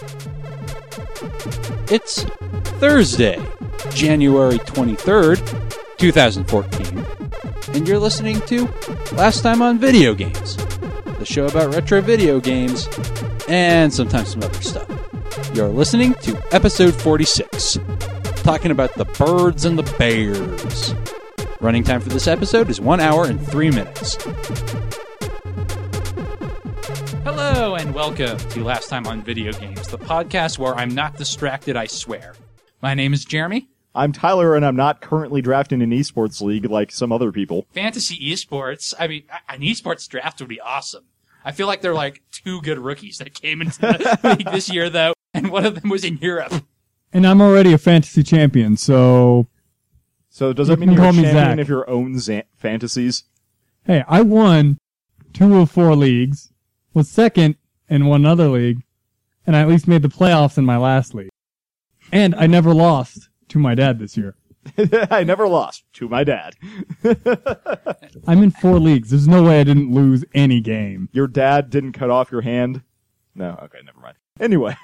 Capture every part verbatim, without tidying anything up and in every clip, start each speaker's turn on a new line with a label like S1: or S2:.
S1: It's Thursday, January twenty-third, twenty fourteen, and you're listening to Last Time on Video Games, the show about retro video games and sometimes some other stuff. You're listening to episode forty-six, talking about the birds and the bears. Running time for this episode is one hour and three minutes. Hello and welcome to Last Time on Video Games, the podcast where I'm not distracted, I swear. My name is Jeremy.
S2: I'm Tyler, and I'm not currently drafting an esports league like some other people.
S1: Fantasy esports, I mean, an esports draft would be awesome. I feel like they're like two good rookies that came into the league this year, though, and one of them was in Europe.
S3: And I'm already a fantasy champion, so...
S2: So does that
S3: You
S2: mean
S3: can
S2: you're a
S3: call me
S2: champion
S3: Zach.
S2: of your own za- fantasies?
S3: Hey, I won two of four leagues, was second in one other league, and I at least made the playoffs in my last league. And I never lost to my dad this year.
S2: I never lost to my dad.
S3: I'm in four leagues. There's no way I didn't lose any game.
S2: Your dad didn't cut off your hand? No, okay, never mind. Anyway.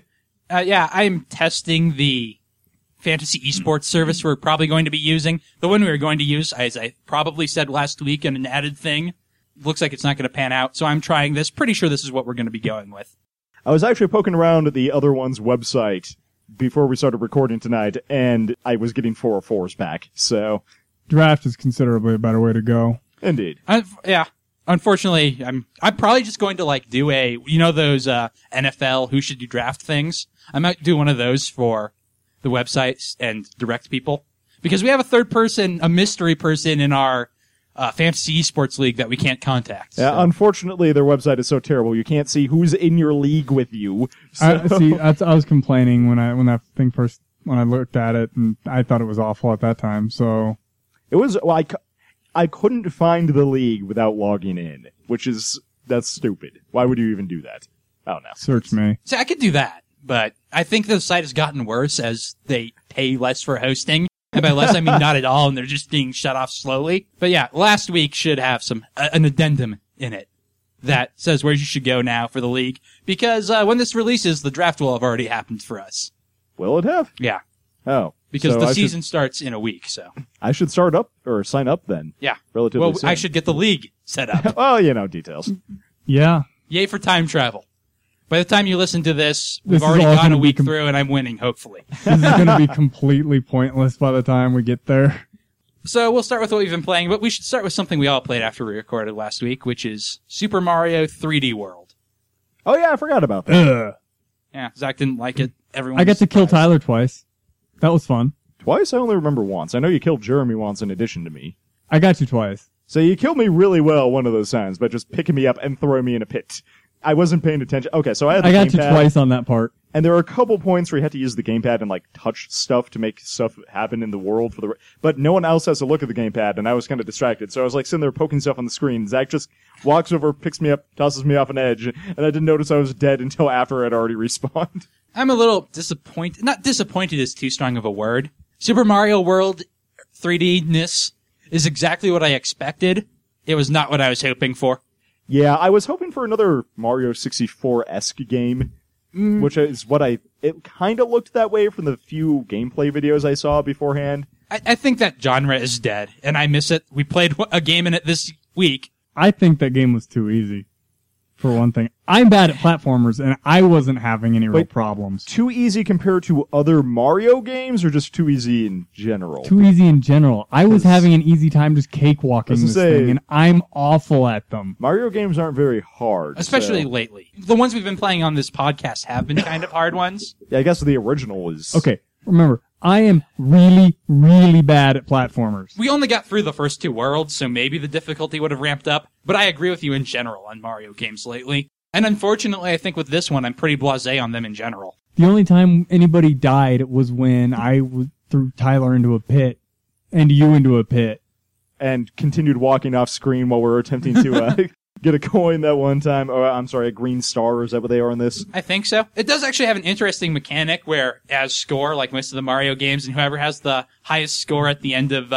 S1: Uh, yeah, I'm testing the fantasy esports service we're probably going to be using. The one we were going to use, as I probably said last week, in an added thing. Looks like it's not going to pan out, so I'm trying this. Pretty sure this is what we're going to be going with.
S2: I was actually poking around at the other one's website before we started recording tonight, and I was getting four oh fours back, so...
S3: Draft is considerably a better way to go.
S2: Indeed.
S1: Uh, yeah. Unfortunately, I'm I'm probably just going to like do a, you know those uh, N F L who should you draft things? I might do one of those for the websites and direct people. Because we have a third person, a mystery person in our uh, fantasy esports league that we can't contact.
S2: Yeah,
S1: so.
S2: unfortunately, their website is so terrible, you can't see who's in your league with you. So.
S3: I, see, that's, I was complaining when I when that thing first, when I looked at it, and I thought it was awful at that time, so...
S2: It was, well, I, cu- I couldn't find the league without logging in, which is, that's stupid. Why would you even do that? I don't know.
S3: Search me.
S1: See, I could do that, but I think the site has gotten worse as they pay less for hosting. And by less, I mean not at all, and they're just being shut off slowly. But yeah, last week should have some uh, an addendum in it that says where you should go now for the league, because uh, when this releases, the draft will have already happened for us.
S2: Will it have?
S1: Yeah,
S2: Oh.
S1: because
S2: so
S1: the
S2: I
S1: season
S2: Should,
S1: starts in a week, so.
S2: I should start up, or sign up then.
S1: Yeah.
S2: Relatively
S1: Well,
S2: soon.
S1: I should get the league set up.
S2: Well, you know, details.
S3: Yeah.
S1: Yay for time travel. By the time you listen to this, we've
S3: This is
S1: already
S3: all
S1: gone
S3: gonna
S1: a
S3: be
S1: week
S3: com-
S1: through, and I'm winning, hopefully.
S3: This is going to be completely pointless by the time we get there.
S1: So we'll start with what we've been playing, but we should start with something we all played after we recorded last week, which is Super Mario three D World.
S2: Oh, yeah, I forgot about that.
S3: Ugh.
S1: Yeah, Zach didn't like it. Everyone
S3: I got
S1: was
S3: to kill
S1: surprised.
S3: Tyler twice. That was fun.
S2: Twice? I only remember once. I know you killed Jeremy once in addition to me.
S3: I got you twice.
S2: So you killed me really well one of those times by just picking me up and throwing me in a pit. I wasn't paying attention. Okay, so I had the
S3: I got you
S2: gamepad,
S3: twice on that part.
S2: and there were a couple points where you had to use the gamepad and like touch stuff to make stuff happen in the world for the. But no one else has to look at the gamepad, and I was kind of distracted. So I was like sitting there poking stuff on the screen. Zach just walks over, picks me up, tosses me off an edge, and I didn't notice I was dead until after I'd already respawned.
S1: I'm a little disappointed. Not disappointed is too strong of a word. Super Mario World three D-ness is exactly what I expected. It was not what I was hoping for.
S2: Yeah, I was hoping for another Mario sixty-four-esque game, mm. which is what I... It kind of looked that way from the few gameplay videos I saw beforehand.
S1: I, I think that genre is dead, and I miss it. We played a game in it this week.
S3: I think that game was too easy, for one thing. I'm bad at platformers, and I wasn't having any real
S2: Wait,
S3: problems.
S2: Too easy compared to other Mario games, or just too easy in general?
S3: Too easy in general. I was having an easy time just cakewalking this
S2: say,
S3: thing, and I'm awful at them.
S2: Mario games aren't very hard.
S1: Especially
S2: so.
S1: lately. The ones we've been playing on this podcast have been kind of hard ones.
S2: Yeah, I guess the original is...
S3: Okay, remember, I am really, really bad at platformers.
S1: We only got through the first two worlds, so maybe the difficulty would have ramped up, but I agree with you in general on Mario games lately. And unfortunately, I think with this one, I'm pretty blasé on them in general.
S3: The only time anybody died was when I w- threw Tyler into a pit, and you into a pit.
S2: And continued walking off screen while we were attempting to uh, get a coin that one time. Or, I'm sorry, a green star. Is that what they are in this?
S1: I think so. It does actually have an interesting mechanic where, as score, like most of the Mario games, and whoever has the highest score at the end of uh,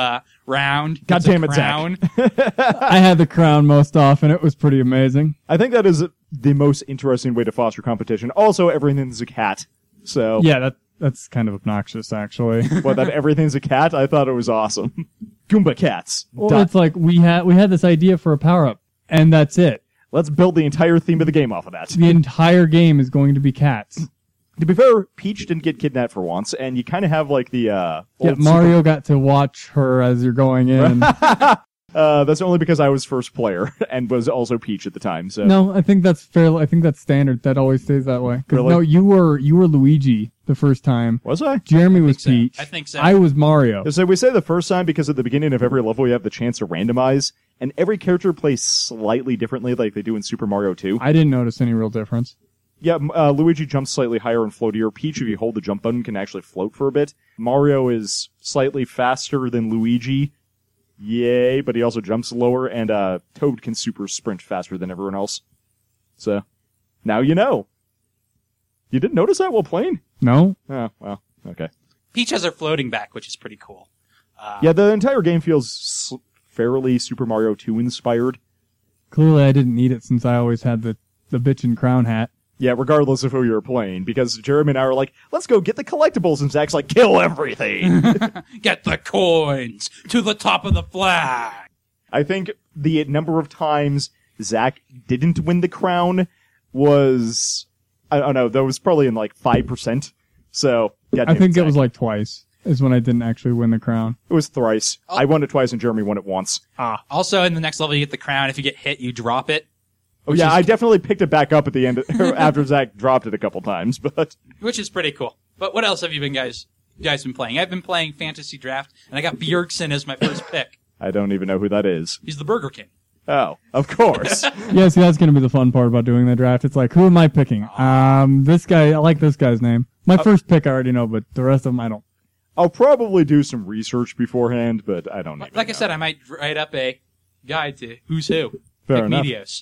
S1: round.
S2: God
S1: gets a
S2: damn it,
S1: crown.
S2: Zach.
S3: I had the crown most often. It was pretty amazing.
S2: I think that is the most interesting way to foster competition. Also, everything's a cat. So,
S3: Yeah, that that's kind of obnoxious, actually.
S2: what, that everything's a cat? I thought it was awesome. Goomba cats.
S3: Well,
S2: Dot.
S3: it's like we had we had this idea for a power up, and that's it.
S2: Let's build the entire theme of the game off of that.
S3: The entire game is going to be cats.
S2: To be fair, Peach didn't get kidnapped for once, and you kind of have like the, uh...
S3: Yeah,
S2: old
S3: Mario got to watch her as you're going in.
S2: Uh, that's only because I was first player and was also Peach at the time. So
S3: No, I think that's fair. I think that's standard. That always stays that way. 'Cause
S2: Really?
S3: no, you were you were Luigi the first time.
S2: was I?
S3: Jeremy was
S1: so.
S3: Peach.
S1: I think so.
S3: I was Mario.
S2: So we say the first time because at the beginning of every level you have the chance to randomize, and every character plays slightly differently, like they do in Super Mario two.
S3: I didn't notice any real difference.
S2: Yeah, m- uh, Luigi jumps slightly higher and floatier. Peach, if you hold the jump button, can actually float for a bit. Mario is slightly faster than Luigi. Yay, but he also jumps lower, and uh, Toad can super sprint faster than everyone else. So, now you know. You didn't notice that while playing?
S3: No,
S2: Oh, well, okay.
S1: Peach has her floating back, which is pretty cool. Uh,
S2: Yeah, the entire game feels s- fairly Super Mario two inspired.
S3: clearly I didn't need it since I always had the the bitchin' crown hat.
S2: Yeah, regardless of who you're playing, because Jeremy and I were like, let's go get the collectibles, and Zach's like, kill everything!
S1: Get the coins to the top of the flag.
S2: I think the number of times Zach didn't win the crown was, I don't know, that was probably in like five percent. So,
S3: I
S2: goddamn
S3: think it
S2: Zach.
S3: was like twice is when I didn't actually win the crown.
S2: It was thrice.
S1: Oh.
S2: I won it twice and Jeremy won it once.
S1: Also, in the next level, you get the crown. If you get hit, you drop it.
S2: Oh
S1: Which
S2: yeah,
S1: is-
S2: I definitely picked it back up at the end, after Zach dropped it a couple times, but...
S1: Which is pretty cool. But what else have you been guys you guys been playing? I've been playing Fantasy Draft, and I got Bjergsen as my first pick.
S2: I don't even know who that is.
S1: He's the Burger King.
S2: Oh, of course.
S3: Yeah, see, that's going to be the fun part about doing the draft. It's like, who am I picking? Um, this guy, I like this guy's name. My first pick I already know, but the rest of them I don't.
S2: I'll probably do some research beforehand, but I don't even
S1: Like I
S2: know.
S1: said, I might write up a guide to who's who.
S2: Fair
S1: Pick
S2: enough.
S1: Medios.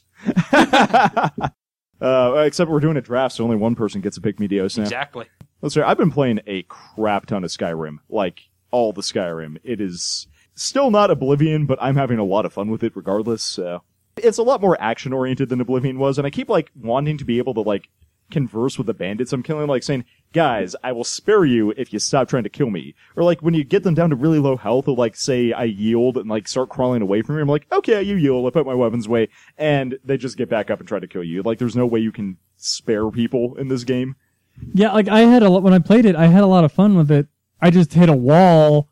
S2: Uh, except we're doing a draft, so only one person gets to pick Medios now.
S1: Exactly.
S2: Let's say I've been playing a crap ton of Skyrim, like all the Skyrim. It is still not Oblivion, but I'm having a lot of fun with it regardless. So it's a lot more action oriented than Oblivion was, and I keep like wanting to be able to like converse with the bandits I'm killing, like saying, "Guys, I will spare you if you stop trying to kill me." Or like when you get them down to really low health, they'll like say, "I yield," and like start crawling away from me. I'm like, "Okay, you yield." I put my weapons away, and they just get back up and try to kill you. Like there's no way you can spare people in this game.
S3: Yeah, like I had a lot, when I played it, I had a lot of fun with it. I just hit a wall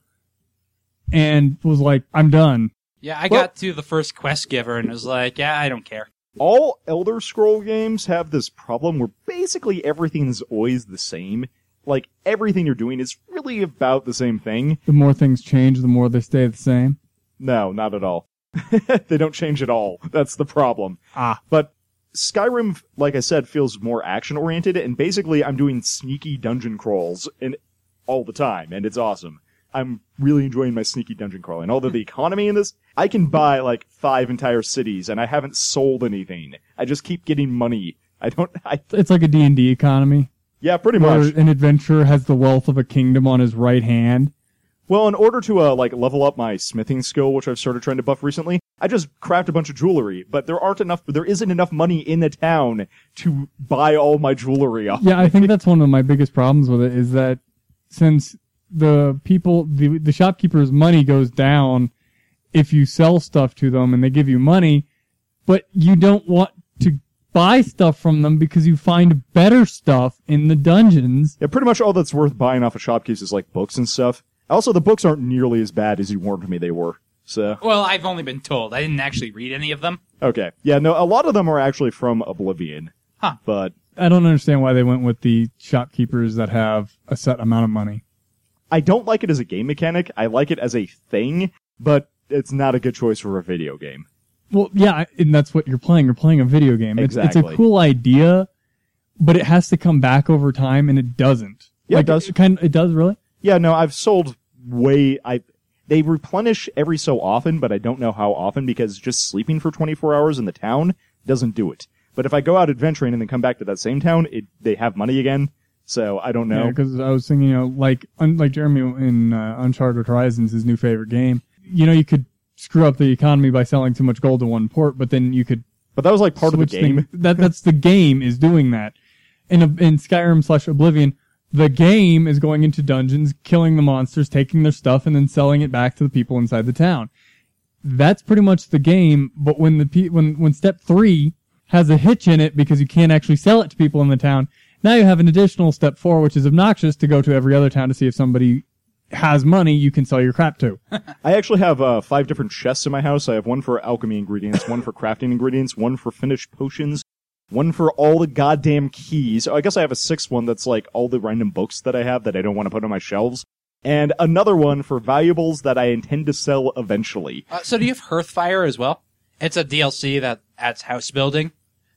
S3: and was like, I'm done.
S1: Yeah, I
S2: Well-
S1: got to the first quest giver and was like, yeah, I don't care.
S2: All Elder Scroll games have this problem where basically everything's always the same. Like, everything you're doing is really about the same thing.
S3: The more things change, the more they stay the same.
S2: No, not at all. They don't change at all. That's the problem.
S3: Ah.
S2: But Skyrim, like I said, feels more action-oriented, and basically I'm doing sneaky dungeon crawls in all the time, and it's awesome. I'm really enjoying my sneaky dungeon crawling. Although the economy in this, I can buy like five entire cities, and I haven't sold anything. I just keep getting money. I don't, I,
S3: It's like a D and D economy,
S2: yeah, pretty
S3: where
S2: much.
S3: an adventurer has the wealth of a kingdom on his right hand.
S2: Well, in order to, uh, like, level up my smithing skill, which I've started trying to buff recently, I just craft a bunch of jewelry, but there aren't enough, there isn't enough money in the town to buy all my jewelry off.
S3: Yeah, I think that's one of my biggest problems with it, is that since the people, the, the shopkeeper's money goes down if you sell stuff to them and they give you money, but you don't want to buy stuff from them because you find better stuff in the dungeons.
S2: Yeah, pretty much all that's worth buying off of shopkeepers is, like, books and stuff. Also, the books aren't nearly as bad as you warned me they were, so...
S1: Well, I've only been told. I didn't actually read any of them.
S2: Okay. Yeah, no, a lot of them are actually from Oblivion.
S1: Huh.
S2: But
S3: I don't understand why they went with the shopkeepers that have a set amount of money.
S2: I don't like it as a game mechanic. I like it as a thing, but it's not a good choice for a video game.
S3: Well, yeah, and that's what you're playing. You're playing a video game. It's, it's
S2: Exactly.
S3: a cool idea, but it has to come back over time, and it doesn't.
S2: Yeah,
S3: like,
S2: it does.
S3: kind it does, really?
S2: Yeah, no, I've sold way... I They replenish every so often, but I don't know how often, because just sleeping for twenty-four hours in the town doesn't do it. But if I go out adventuring and then come back to that same town, it, they have money again, so I don't know.
S3: Yeah, because I was thinking, you know, like un, like Jeremy in uh, Uncharted Horizons, his new favorite game. you know, you could screw up the economy by selling too much gold to one port, but then you could
S2: But that was like part of the
S3: switch
S2: game.
S3: things- that that's the game is doing that. In a, in Skyrim slash Oblivion, the game is going into dungeons, killing the monsters, taking their stuff, and then selling it back to the people inside the town. That's pretty much the game. But when the pe- when when step three has a hitch in it because you can't actually sell it to people in the town, now you have an additional step four, which is obnoxious, to go to every other town to see if somebody has money you can sell your crap to.
S2: I actually have uh, five different chests in my house. I have one for alchemy ingredients, one for crafting ingredients, one for finished potions, one for all the goddamn keys. I guess I have a sixth one that's like all the random books that I have that I don't want to put on my shelves. And another one for valuables that I intend to sell eventually.
S1: Uh, so do you have Hearthfire as well? It's a D L C that adds house building.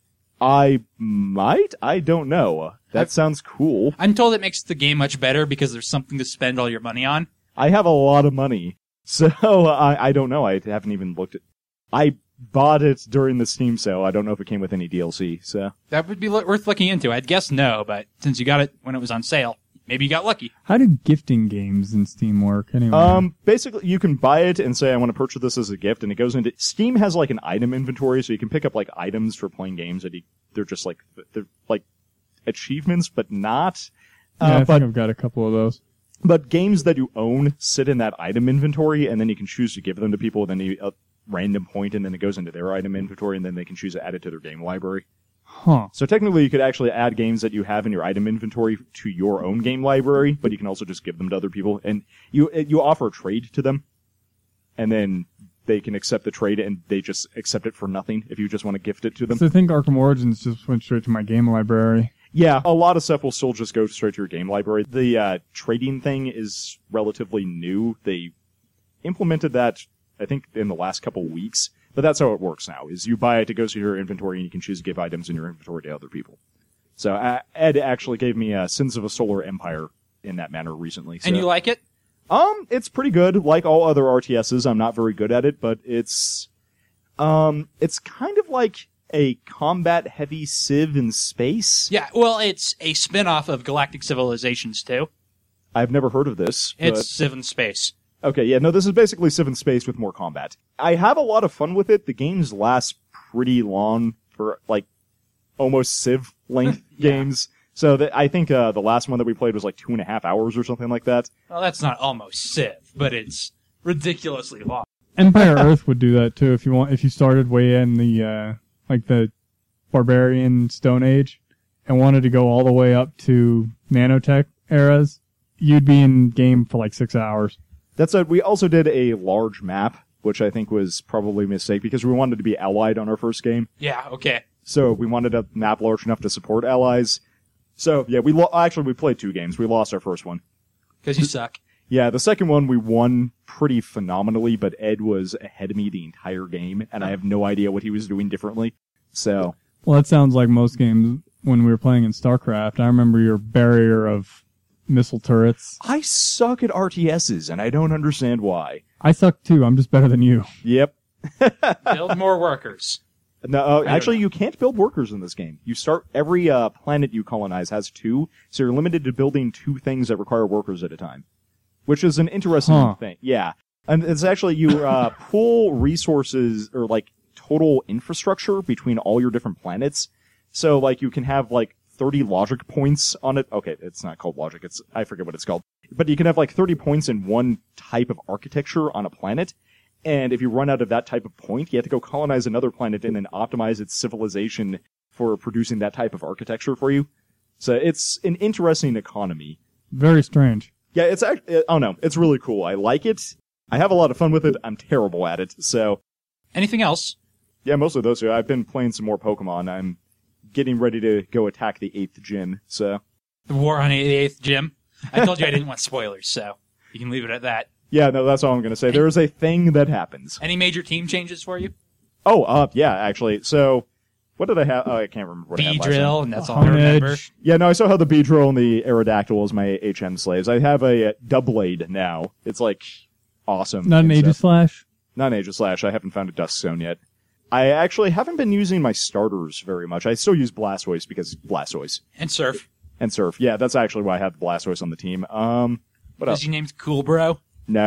S2: I might? I don't know. That
S1: I've-
S2: sounds cool.
S1: I'm told it makes the game much better because there's something to spend all your money on.
S2: I have a lot of money. So I, I don't know. I haven't even looked at I bought it during the Steam sale. I don't know if it came with any D L C, so.
S1: That would be lo- worth looking into. I'd guess no, but since you got it when it was on sale, maybe you got lucky.
S3: How do gifting games in Steam work anyway?
S2: Um, basically, you can buy it and say, I want to purchase this as a gift, and it goes into... Steam has, like, an item inventory, so you can pick up, like, items for playing games that you, they're just, like, they're, like, achievements, but not.
S3: yeah,
S2: Uh,
S3: I
S2: but,
S3: think I've got a couple of those.
S2: but games that you own sit in that item inventory, and then you can choose to give them to people, then you, a random point, and then it goes into their item inventory, and then they can choose to add it to their game library.
S3: Huh.
S2: So technically, you could actually add games that you have in your item inventory to your own game library, but you can also just give them to other people, and you you offer a trade to them, and then they can accept the trade, and they just accept it for nothing if you just want to gift it to them.
S3: So I think Arkham Origins just went straight to my game library.
S2: Yeah, a lot of stuff will still just go straight to your game library. The uh, trading thing is relatively new. They implemented that, I think, in the last couple weeks. But that's how it works now, is you buy it, it goes to your inventory, and you can choose to give items in your inventory to other people. So uh, Ed actually gave me uh, Sins of a Solar Empire in that manner recently. So.
S1: And you like it?
S2: Um, it's pretty good. Like all other R T Ss, I'm not very good at it, but it's, um, it's kind of like a combat-heavy Civ in space.
S1: Yeah, well, it's a spin-off of Galactic Civilizations two.
S2: I've never heard of this.
S1: It's
S2: but-
S1: Civ in space.
S2: Okay, yeah, no, this is basically Civ in space with more combat. I have a lot of fun with it. The games last pretty long for, like, almost Civ length
S1: Yeah.
S2: games. So that, I think uh, the last one that we played was like two and a half hours or something like that.
S1: Well, that's not almost Civ, but it's ridiculously long.
S3: Empire Earth would do that too if you want. If you started way in the uh, like the barbarian Stone Age and wanted to go all the way up to nanotech eras, you'd be in game for like six hours.
S2: That said, we also did a large map, which I think was probably a mistake because we wanted to be allied on our first game.
S1: Yeah, okay.
S2: So we wanted a map large enough to support allies. So yeah, we lo- actually we played two games. We lost our first one.
S1: Because you suck.
S2: Yeah, the second one we won pretty phenomenally, but Ed was ahead of me the entire game, and I have no idea what he was doing differently. So,
S3: Well, that sounds like most games when we were playing in StarCraft. I remember your barrier of missile turrets.
S2: I suck at R T Ss, and I don't understand why.
S3: I suck too. I'm just better than you.
S2: Yep.
S1: Build more workers.
S2: No, uh,
S1: don't
S2: actually,
S1: know.
S2: you can't build workers in this game. You start, every uh, planet you colonize has two, so you're limited to building two things that require workers at a time. Which is an interesting
S3: Huh.
S2: thing. Yeah. And it's actually, you uh, pool resources, or like, total infrastructure between all your different planets. So, like, you can have, like, thirty logic points on it. Okay, it's not called logic, it's, I forget what it's called. But you can have, like, thirty points in one type of architecture on a planet. And if you run out of that type of point, you have to go colonize another planet and then optimize its civilization for producing that type of architecture for you. So it's an interesting economy.
S3: Very strange.
S2: Yeah, it's actually, I don't know, it's really cool. I like it. I have a lot of fun with it. I'm terrible at it. So,
S1: Anything else?
S2: yeah, mostly those two. I've been playing some more Pokemon. I'm getting ready to go attack the eighth gym. So,
S1: The War on the eighth Gym? I told you I didn't want spoilers, so you can leave it at that.
S2: yeah, no, that's all I'm going to say. There is a thing that happens.
S1: Any major team changes for you?
S2: Oh, uh, yeah, actually. So, what did I have? Oh, I can't remember what I had last time.
S1: B-Drill, and that's all I
S3: Hone
S1: remember.
S3: Edge.
S2: Yeah, no, I still have the Beedrill and the Aerodactyl as my H M slaves. I have a uh, Doublade now. It's like awesome.
S3: Not an
S2: and
S3: Aegis
S2: stuff.
S3: Slash.
S2: Not an Aegis Slash. I haven't found a Dusk Zone yet. I actually haven't been using my starters very much. I still use Blastoise because Blastoise
S1: And Surf.
S2: and Surf. Yeah, that's actually why I have Blastoise on the team. Um, what
S1: Because
S2: else?
S1: you named Cool Bro.
S2: No,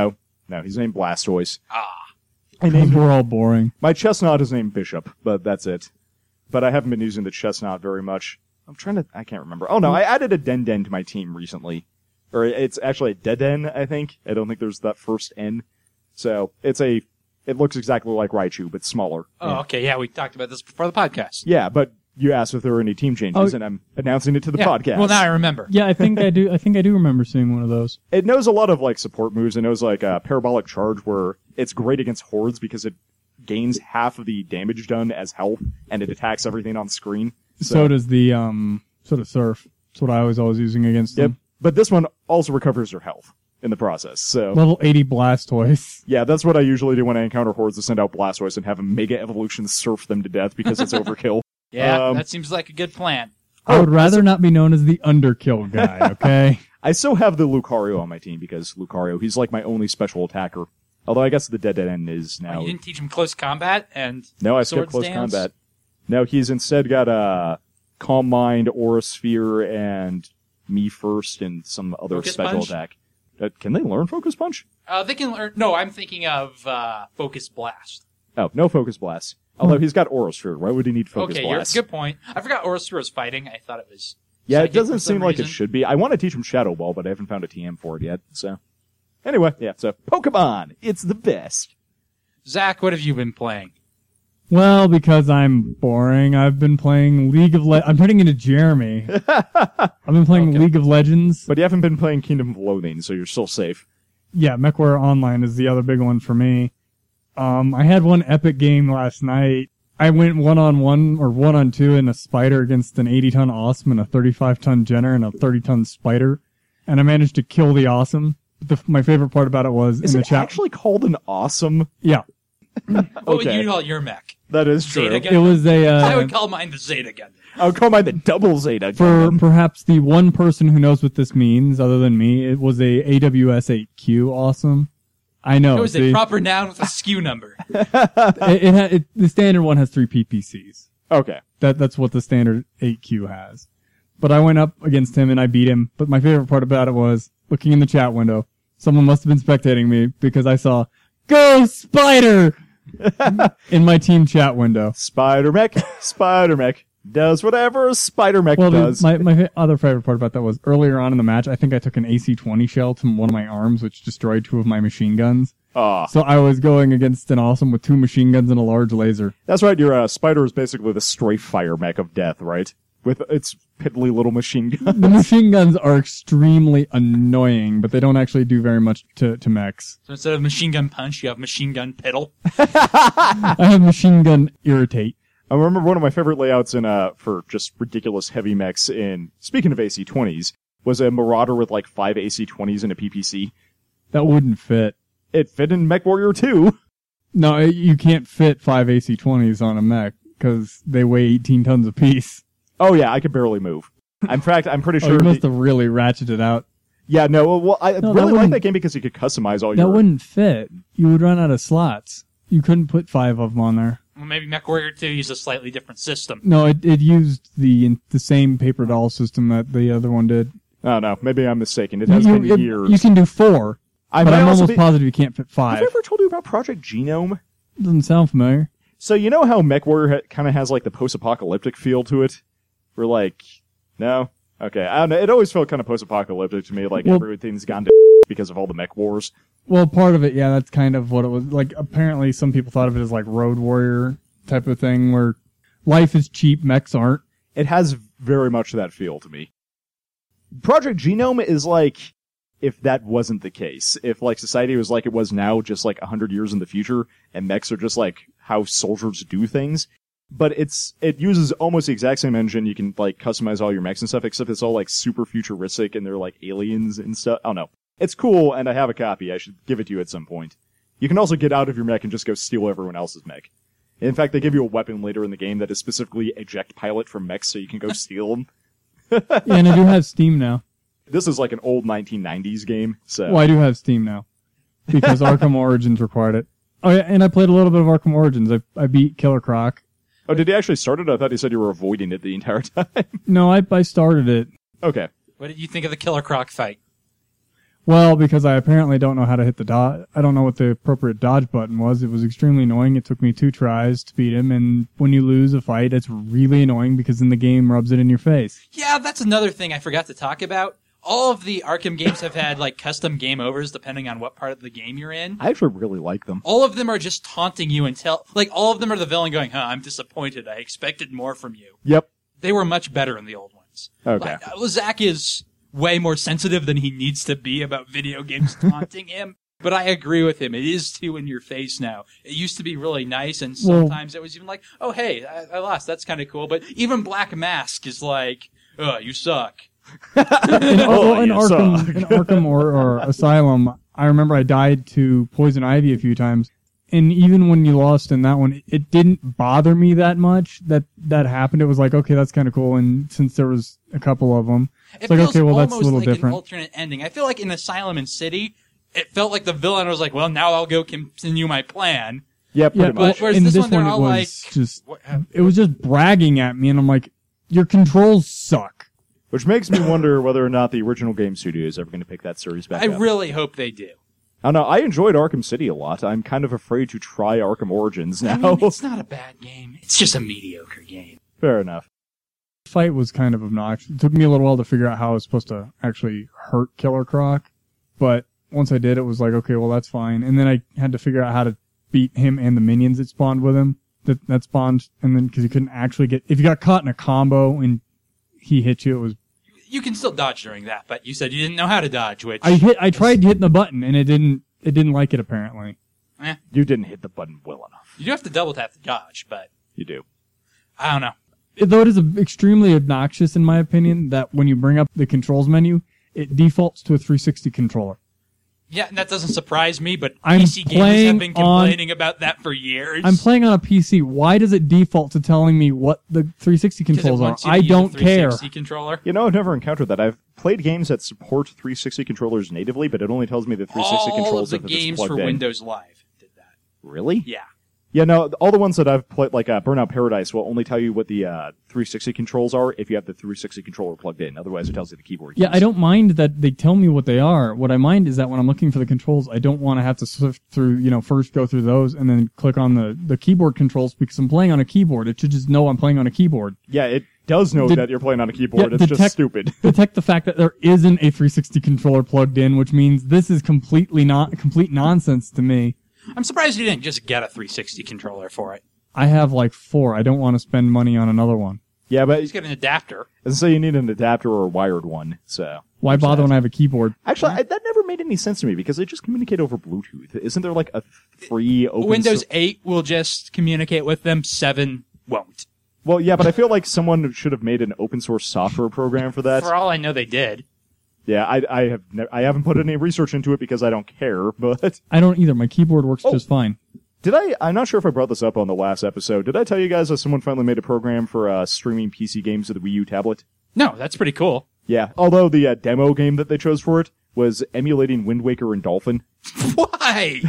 S2: No, he's named Blastoise.
S1: Ah.
S2: I named
S3: We're all boring.
S2: My Chestnut is named Bishop, but that's it. But I haven't been using the Chestnut very much. I'm trying to, I can't remember. Oh no, I added a Den-Den to my team recently. Or it's actually a Deden, I think. I don't think there's that first N. So, it's a, it looks exactly like Raichu, but smaller.
S1: Oh,
S2: Yeah.
S1: okay. Yeah, we talked about this before the podcast.
S2: Yeah, but you asked if there were any team changes,
S3: Oh.
S2: and I'm announcing it to the
S1: Yeah.
S2: podcast.
S1: Well, now I remember.
S3: Yeah, I think I do. I think I do remember seeing one of those.
S2: It knows a lot of, like, support moves. It knows, like, a Parabolic Charge, where it's great against hordes because it gains half of the damage done as health, and it attacks everything on screen.
S3: So, does the um, sort of Surf. That's what I was always using against
S2: Yep.
S3: them.
S2: But this one also recovers your health in the process. So,
S3: Level eighty Blastoise.
S2: yeah, that's what I usually do when I encounter hordes, to send out Blastoise and have a Mega Evolution surf them to death because it's overkill.
S1: Yeah,
S2: Um,
S1: that seems like a good plan.
S3: I would
S2: Oh,
S3: rather not be known as the Underkill guy, okay?
S2: I still have the Lucario on my team because Lucario, he's like my only special attacker. Although I guess the Dead End is now.
S1: Oh, you didn't teach him close combat and
S2: No, I
S1: sword
S2: skipped close
S1: stance?
S2: combat. No, he's instead got a Calm Mind, Aura Sphere, and Me First, and some other
S1: Focus
S2: special
S1: Punch?
S2: attack. Uh, can they learn Focus Punch?
S1: Uh, they can learn. No, I'm thinking of uh, Focus Blast.
S2: Oh, no Focus Blast. Although he's got Aura Sphere. Why would he need Focus
S1: okay, you're,
S2: Blast?
S1: good point. I forgot Aurasphere was fighting. I thought it was.
S2: Yeah, it
S1: psychic for
S2: doesn't
S1: some
S2: seem like it
S1: reason.
S2: should be. I want to teach him Shadow Ball, but I haven't found a T M for it yet. So, anyway, yeah. So, Pokemon, it's the best.
S1: Zach, what have you been playing?
S3: Well, because I'm boring, I've been playing League of Le- I'm turning into Jeremy. I've been playing
S1: Okay.
S3: League of Legends.
S2: But you haven't been playing Kingdom of Loathing, so you're still safe.
S3: Yeah, MechWarrior Online is the other big one for me. Um, I had one epic game last night. I went one on one or one on two in a spider against an eighty ton Awesome and a thirty-five ton Jenner and a thirty ton Spider, and I managed to kill the Awesome. The, my favorite part about it was
S2: Is
S3: in
S2: it
S3: the chat.
S2: actually called an Awesome?
S3: Yeah,
S1: What would
S2: Okay.
S1: you call your mech?
S2: That is true.
S1: Zeta Gun?
S3: it was a
S1: I
S3: uh,
S1: would call mine the Zeta Gun.
S2: I would call mine the Double Zeta.
S3: for
S2: Gundam.
S3: perhaps the one person who knows what this means other than me. It was a A W S eight Q Awesome. I know.
S1: It was
S3: see?
S1: a proper noun with a S K U number.
S3: it, it, ha- it, the standard one has three P P Cs.
S2: Okay.
S3: That that's what the standard eight Q has. But I went up against him and I beat him. But my favorite part about it was looking in the chat window. Someone must have been spectating me because I saw "Go Spider" in my team chat window.
S2: Spider Mech, Spider Mech does whatever a Spider Mech
S3: Well, the,
S2: does.
S3: my my fa- other favorite part about that was earlier on in the match. I think I took an A C twenty shell to one of my arms, which destroyed two of my machine guns.
S2: Ah,
S3: So I was going against an Awesome with two machine guns and a large laser.
S2: that's right. Your uh, Spider is basically the Strafe Fire Mech of death, right? With its piddly little machine gun.
S3: The machine guns are extremely annoying, but they don't actually do very much to, to mechs.
S1: So instead of machine gun punch, you have machine gun piddle.
S3: I have machine gun irritate.
S2: I remember one of my favorite layouts in uh for just ridiculous heavy mechs in, speaking of A C twenties, was a Marauder with like five A C twenties and a P P C.
S3: That wouldn't fit.
S2: It fit in MechWarrior two.
S3: No, it- you can't fit five A C twenties on a mech because they weigh eighteen tons apiece.
S2: Oh yeah, I could barely move. In fact, I'm pretty
S3: Oh,
S2: sure.
S3: you must
S2: the-
S3: have really ratcheted out.
S2: yeah, no, well, I
S3: No, that
S2: really like
S3: wouldn't-
S2: that game because you could customize all
S3: That
S2: your.
S3: wouldn't fit. You would run out of slots. You couldn't put five of them on there.
S1: Well, maybe MechWarrior two used a slightly different system.
S3: No, it it used the the same paper doll system that the other one did.
S2: Oh no, maybe I'm mistaken. It has
S3: you,
S2: been
S3: it-
S2: years.
S3: you can do four,
S2: I
S3: but
S2: might
S3: I'm
S2: also
S3: almost
S2: be-
S3: positive you can't fit
S2: Have
S3: five.
S2: I ever told you about Project Genome?
S3: Doesn't sound familiar.
S2: So you know how MechWarrior ha- kind of has like the post-apocalyptic feel to it? We're like, no, okay, I don't know. It always felt kind of post-apocalyptic to me, like
S3: Well-
S2: everything's gone to because of all the mech wars.
S3: Well, part of it, yeah, that's kind of what it was. Like, apparently some people thought of it as like Road Warrior type of thing where life is cheap, mechs aren't.
S2: It has very much that feel to me. Project Genome is like if that wasn't the case. If like society was like it was now, just like a hundred years in the future, and mechs are just like how soldiers do things. But it's it uses almost the exact same engine. You can like customize all your mechs and stuff, except it's all like super futuristic and they're like aliens and stuff. Oh no. It's cool, and I have a copy. I should give it to you at some point. You can also get out of your mech and just go steal everyone else's mech. In fact, they give you a weapon later in the game that is specifically eject pilot from mechs, so you can go steal them.
S3: Yeah, and I do have Steam now.
S2: This is like an old nineteen nineties game, so...
S3: Well, I do have Steam now because Arkham Origins required it. Oh yeah, and I played a little bit of Arkham Origins. I I beat Killer Croc.
S2: Oh, did he actually start it? I thought he said you were avoiding it the entire time.
S3: No, I I started it.
S2: Okay.
S1: What did you think of the Killer Croc fight?
S3: Well, because I apparently don't know how to hit the dodge. I don't know what the appropriate dodge button was. It was extremely annoying. It took me two tries to beat him, and when you lose a fight, it's really annoying because then the game rubs it in your face.
S1: Yeah, that's another thing I forgot to talk about. All of the Arkham games have had like custom game overs depending on what part of the game you're in.
S2: I actually really like them.
S1: All of them are just taunting you until, like, all of them are the villain going, huh, I'm disappointed. I expected more from you.
S2: Yep.
S1: They were much better in the old ones.
S2: Okay.
S1: Like, uh, Zach is way more sensitive than he needs to be about video games taunting him. But I agree with him. It is too in your face now. It used to be really nice, and sometimes well, it was even like, oh, hey, I, I lost. That's kind of cool. But even Black Mask is like, oh, you suck.
S3: in, oh, in, Arkham,
S2: suck.
S3: in Arkham or, or Asylum, I remember I died to Poison Ivy a few times. And even when you lost in that one, it didn't bother me that much that that happened. It was like, okay, that's kind of cool. And since there was a couple of them,
S1: it
S3: it's like,
S1: feels
S3: okay, well, that's a
S1: almost
S3: little
S1: like
S3: different.
S1: An alternate ending. I feel like in Asylum and City, it felt like the villain was like, well, now I'll go continue my plan.
S2: Yeah, pretty
S3: Yeah,
S2: much.
S1: But whereas
S3: in
S1: this
S3: this
S1: one, they're
S3: one, it
S1: all
S3: was
S1: like,
S3: just,
S1: what,
S3: it was just bragging at me, and I'm like, your controls suck.
S2: Which makes me wonder whether or not the original game studio is ever going to pick that series back
S1: I
S2: up.
S1: really hope they do.
S2: I don't know. I enjoyed Arkham City a lot. I'm kind of afraid to try Arkham Origins now.
S1: I mean, it's not a bad game. It's just a mediocre game.
S2: Fair enough.
S3: The fight was kind of obnoxious. It took me a little while to figure out how I was supposed to actually hurt Killer Croc, but once I did, it was like, okay, well, that's fine. And then I had to figure out how to beat him and the minions that spawned with him. That that spawned, and then because you couldn't actually get, if you got caught in a combo and he hit you, it was.
S1: You can still dodge during that, but you said you didn't know how to dodge, which
S3: I hit. I tried hitting the button, and it didn't. It didn't like it apparently.
S1: eh,
S2: You didn't hit the button well enough.
S1: you do have to double tap to dodge, but
S2: You do.
S1: I don't know.
S3: Though it is extremely obnoxious, in my opinion, that when you bring up the controls menu, it defaults to a three sixty controller.
S1: Yeah, that doesn't surprise me, but
S3: I'm
S1: P C gamers
S3: playing
S1: have been
S3: on-
S1: complaining about that for years.
S3: I'm playing on a P C. Why does it default to telling me what the three sixty
S1: 'Cause it
S3: controls are?
S1: wants you to
S3: I
S1: use a
S3: don't
S1: three
S3: care.
S1: sixty controller.
S2: You know, I've never encountered that. I've played games that support three sixty controllers natively, but it only tells me the three sixty
S1: All
S2: controls
S1: of the
S2: if it's
S1: games
S2: plugged
S1: for
S2: in.
S1: Windows Live did that.
S2: Really?
S1: Yeah.
S2: Yeah, no, all the ones that I've played, like uh, Burnout Paradise, will only tell you what the uh, three sixty controls are if you have the three sixty controller plugged in. Otherwise, it tells you the keyboard keys.
S3: Yeah, I don't mind that they tell me what they are. What I mind is that when I'm looking for the controls, I don't want to have to sift through, you know, first go through those and then click on the, the keyboard controls because I'm playing on a keyboard. It should just know I'm playing on a keyboard.
S2: Yeah, it does know
S3: De-
S2: that you're playing on a keyboard.
S3: Yeah,
S2: it's just
S3: detect-
S2: stupid.
S3: Detect the fact that there isn't a three sixty controller plugged in, which means this is completely not complete nonsense to me.
S1: I'm surprised you didn't just get a three sixty controller for it.
S3: I have like four. I don't want to spend money on another one.
S2: Yeah, but
S1: Just get an adapter.
S2: as I say, you need an adapter or a wired one. So
S3: Why bother when I have a keyboard?
S2: actually, I, that never made any sense to me because they just communicate over Bluetooth. Isn't there like a free open?
S1: Windows
S2: so-
S1: eight will just communicate with them. seven won't.
S2: Well, yeah, but I feel like someone should have made an open source software program for that.
S1: For all I know, they did.
S2: Yeah, I, I have ne- I haven't put any research into it because I don't care. But
S3: I don't either. My keyboard works
S2: Oh.
S3: just fine.
S2: did I? I'm not sure if I brought this up on the last episode. Did I tell you guys that someone finally made a program for uh, streaming P C games to the Wii U tablet?
S1: No, that's pretty cool.
S2: Yeah. Although the uh, demo game that they chose for it was emulating Wind Waker and Dolphin.
S1: Why?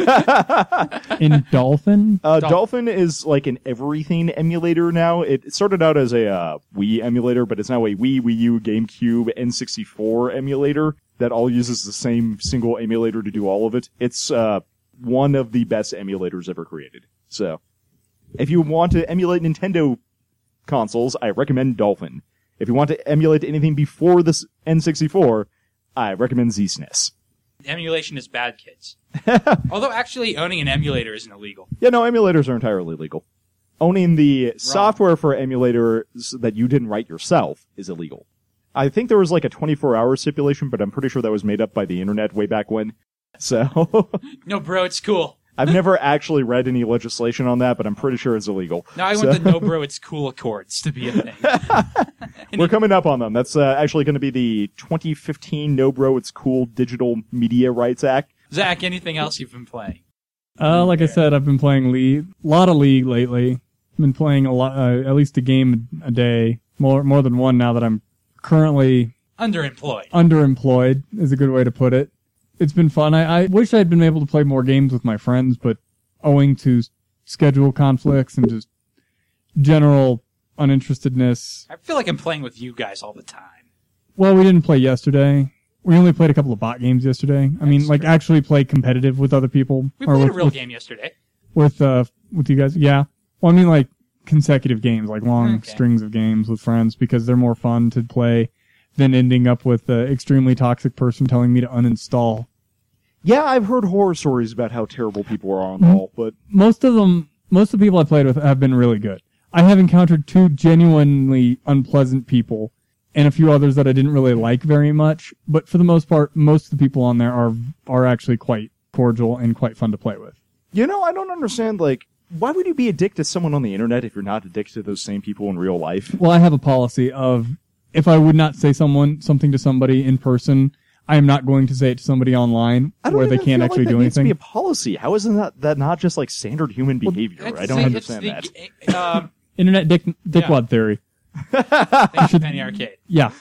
S3: In Dolphin?
S2: Uh,
S1: Dol-
S2: Dolphin is like an everything emulator now. It started out as a uh, Wii emulator, but it's now a Wii, Wii U, GameCube, N sixty-four emulator that all uses the same single emulator to do all of it. It's uh, one of the best emulators ever created. So, if you want to emulate Nintendo consoles, I recommend Dolphin. If you want to emulate anything before this N sixty-four, I recommend Z S N E S.
S1: Emulation is bad, kids. Although actually owning an emulator isn't illegal.
S2: Yeah, no, emulators are entirely legal. Owning the software for emulators that you didn't write yourself is illegal. I think there was like a twenty-four hour stipulation, but I'm pretty sure that was made up by the internet way back when. So,
S1: No, bro, it's cool.
S2: I've never actually read any legislation on that, but I'm pretty sure it's illegal.
S1: Now I
S2: So-
S1: want the No Bro, it's cool Accords to be a thing.
S2: We're coming up on them. That's uh, actually going to be the twenty fifteen No Bro It's Cool Digital Media Rights Act.
S1: Zach, anything else you've been playing?
S3: Uh, like I said, I've been playing League, a lot of League lately. Been playing a lot, uh, at least a game a day, more more than one now that I'm currently
S1: Underemployed.
S3: underemployed. Is a good way to put it. It's been fun. I, I wish I'd been able to play more games with my friends, but owing to s- schedule conflicts and just general uninterestedness.
S1: I feel like I'm playing with you guys all the time.
S3: Well, we didn't play yesterday. we only played a couple of bot games yesterday. I mean,
S1: That's
S3: like
S1: true.
S3: actually play competitive with other people.
S1: We
S3: or
S1: played
S3: with,
S1: a real
S3: with,
S1: game yesterday.
S3: with uh with you guys. Yeah. Well, I mean like consecutive games, like long
S1: Okay.
S3: strings of games with friends because they're more fun to play than ending up with an extremely toxic person telling me to uninstall.
S2: Yeah, I've heard horror stories about how terrible people are on
S3: Mhm.
S2: all, but
S3: Most of them, most of the people I played with have been really good. I have encountered two genuinely unpleasant people and a few others that I didn't really like very much. But for the most part, most of the people on there are are actually quite cordial and quite fun to play with.
S2: you know, I don't understand, like, why would you be addicted to someone on the internet if you're not addicted to those same people in real life?
S3: Well, I have a policy of if I would not say someone something to somebody in person, I am not going to say it to somebody online
S2: I don't
S3: where they
S2: even
S3: can't
S2: feel
S3: actually
S2: like that
S3: do
S2: needs to
S3: anything.
S2: be a policy. How isn't that, that not just, like, standard human behavior? I don't
S1: It's
S2: understand
S1: the,
S2: that.
S1: it's the, uh,
S3: Internet dick dickwad
S1: Yeah.
S3: theory.
S1: thank you, Penny Arcade.
S3: Yeah.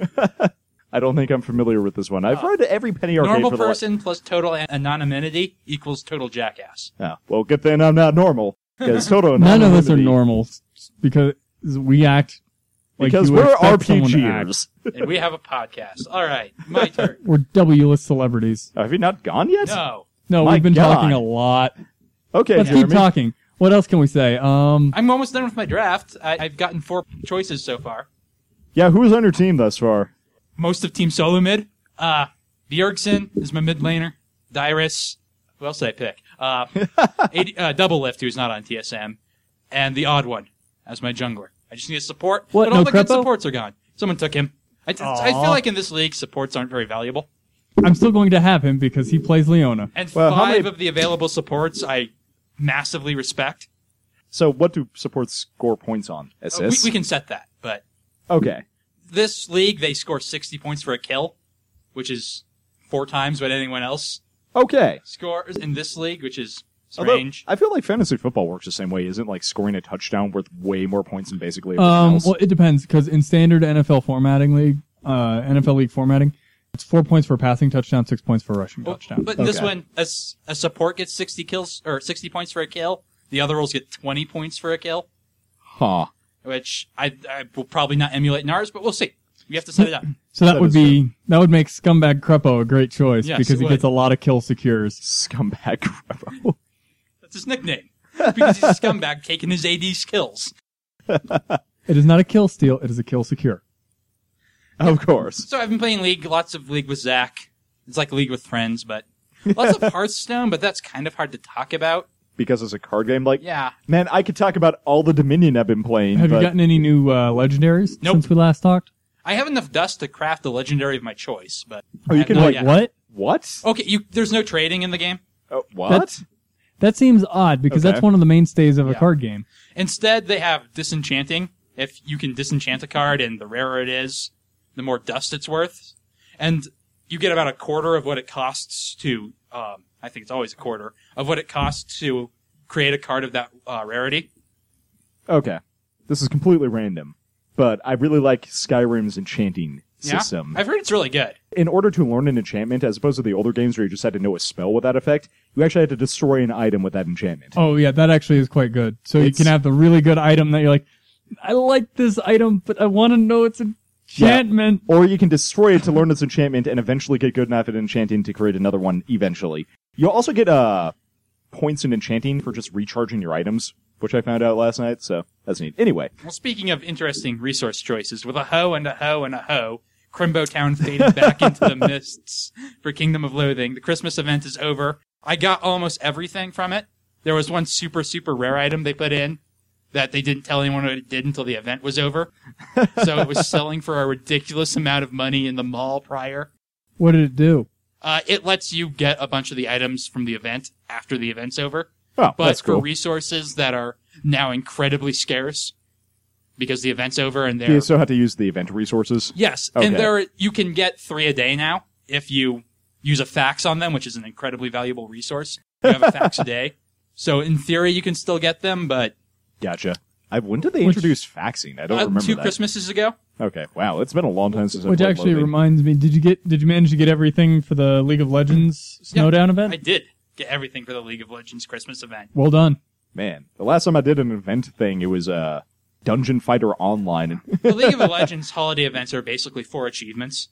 S2: I don't think I'm familiar with this one. I've read every Penny Arcade
S1: Normal
S2: for the la-
S1: person plus total an- anonymity equals total jackass.
S2: Oh, well, good thing I'm not normal. Because total
S3: None of us are
S2: anonymity-
S3: normal because we act like
S2: Because
S3: you would
S2: we're
S3: expect someone to act.
S2: RPGers.
S1: And we have a podcast. All right, my turn.
S3: We're W-list celebrities.
S2: Have you not gone yet?
S1: No,
S3: No,
S2: My
S3: we've been
S2: God.
S3: talking a lot.
S2: Okay,
S3: Let's
S2: Jeremy.
S3: keep talking. What else can we say? Um,
S1: I'm almost done with my draft. I, I've gotten four choices so far.
S2: Yeah, who's on your team thus far?
S1: Most of Team Solo mid. Uh, Bjergsen is my mid laner. Dyrus. Who else did I pick? Uh, eighty, uh, Double Lift, who's not on T S M. And the odd one as my jungler. I just need a support.
S3: What,
S1: But all
S3: no
S1: the good
S3: Crepo?
S1: supports are gone. Someone took him. I, I
S3: Aw.
S1: feel like in this league, supports aren't very valuable.
S3: I'm still going to have him because he plays Leona.
S1: And
S2: Well, how
S1: five
S2: many-
S1: of the available supports I massively respect.
S2: So, what do supports score points on?
S1: Uh, we,
S2: Assists?
S1: we can set that, but
S2: Okay.
S1: this league, they score sixty points for a kill, which is four times what anyone else
S2: Okay.
S1: scores in this league, which is
S2: Although,
S1: strange.
S2: I feel like fantasy football works the same way. Isn't like scoring a touchdown worth way more points than basically everything
S3: Um,
S2: else?
S3: well, it depends because in standard N F L formatting league, uh, N F L league formatting, it's four points for a passing touchdown, six points for a rushing
S1: Well,
S3: touchdown.
S1: but in this
S2: Okay.
S1: one, a, s- a support gets sixty kills or sixty points for a kill. The other roles get twenty points for a kill,
S2: Huh.
S1: which I, I will probably not emulate in ours, but we'll see. We have to set it up.
S3: So that,
S2: That
S3: would
S2: is
S3: be that would make Scumbag Crepo a great choice
S1: Yes,
S3: because
S1: it
S3: he
S1: would.
S3: gets a lot of kill secures.
S2: Scumbag Crepo.
S1: That's his nickname because he's a scumbag taking his A D's kills.
S3: It is not a kill steal; it is a kill secure.
S2: Of course.
S1: So I've been playing League, lots of League with Zach. It's like League with friends, but lots of Hearthstone, but that's kind of hard to talk about.
S2: Because it's a card game. Like,
S1: Yeah.
S2: man, I could talk about all the Dominion I've been playing.
S3: Have
S2: but
S3: you gotten any new uh, legendaries
S1: Nope.
S3: since we last talked?
S1: I have enough dust to craft a legendary of my choice, but
S2: Oh,
S1: I
S2: you
S1: have
S2: can,
S1: not
S2: like,
S1: yet.
S3: What?
S2: What?
S1: Okay, you, there's no trading in the game.
S2: Oh, what?
S3: That's- That seems odd because
S2: Okay.
S3: that's one of the mainstays of a
S1: Yeah.
S3: card game.
S1: Instead, they have disenchanting. If you can disenchant a card, and the rarer it is, the more dust it's worth. And you get about a quarter of what it costs to, um, I think it's always a quarter, of what it costs to create a card of that uh, rarity.
S2: Okay. This is completely random. But I really like Skyrim's enchanting
S1: Yeah?
S2: system.
S1: I've heard it's really good.
S2: In order to learn an enchantment, as opposed to the older games where you just had to know a spell with that effect, you actually had to destroy an item with that enchantment.
S3: Oh yeah, that actually is quite good. So
S2: It's-
S3: you can have the really good item that you're like, I like this item, but I want to know its enchantment.
S2: Or you can destroy it to learn its enchantment and eventually get good enough at enchanting to create another one eventually. You'll also get uh, points in enchanting for just recharging your items, which I found out last night, so that's neat. Anyway,
S1: Well, speaking of interesting resource choices, with a hoe and a hoe and a hoe, Crimbo Town faded back into the mists for Kingdom of Loathing. The Christmas event is over. I got almost everything from it. There was one super, super rare item they put in that they didn't tell anyone what it did until the event was over. So it was selling for a ridiculous amount of money in the mall prior.
S3: What did it do?
S1: Uh, it lets you get a bunch of the items from the event after the event's over.
S2: oh,
S1: But
S2: that's
S1: for
S2: cool.
S1: resources that are now incredibly scarce because the event's over and
S2: Do
S1: they're...
S2: you still have to use the event resources?
S1: Yes,
S2: Okay.
S1: and there you can get three a day now if you use a fax on them, which is an incredibly valuable resource. You have a fax a day. So in theory, you can still get them, but
S2: Gotcha. I, when did they
S3: Which-
S2: introduce faxing? I don't
S1: uh,
S2: remember
S1: two
S2: that.
S1: Christmases ago,
S2: Okay, wow, it's been a long time since I've
S3: Which
S2: played
S3: actually
S2: Loathing.
S3: reminds me, did you get? Did you manage to get everything for the League of Legends Snowdown event?
S1: I did get everything for the League of Legends Christmas event.
S3: Well done.
S2: Man, the last time I did an event thing, it was uh, Dungeon Fighter Online.
S1: The League of Legends holiday events are basically four achievements.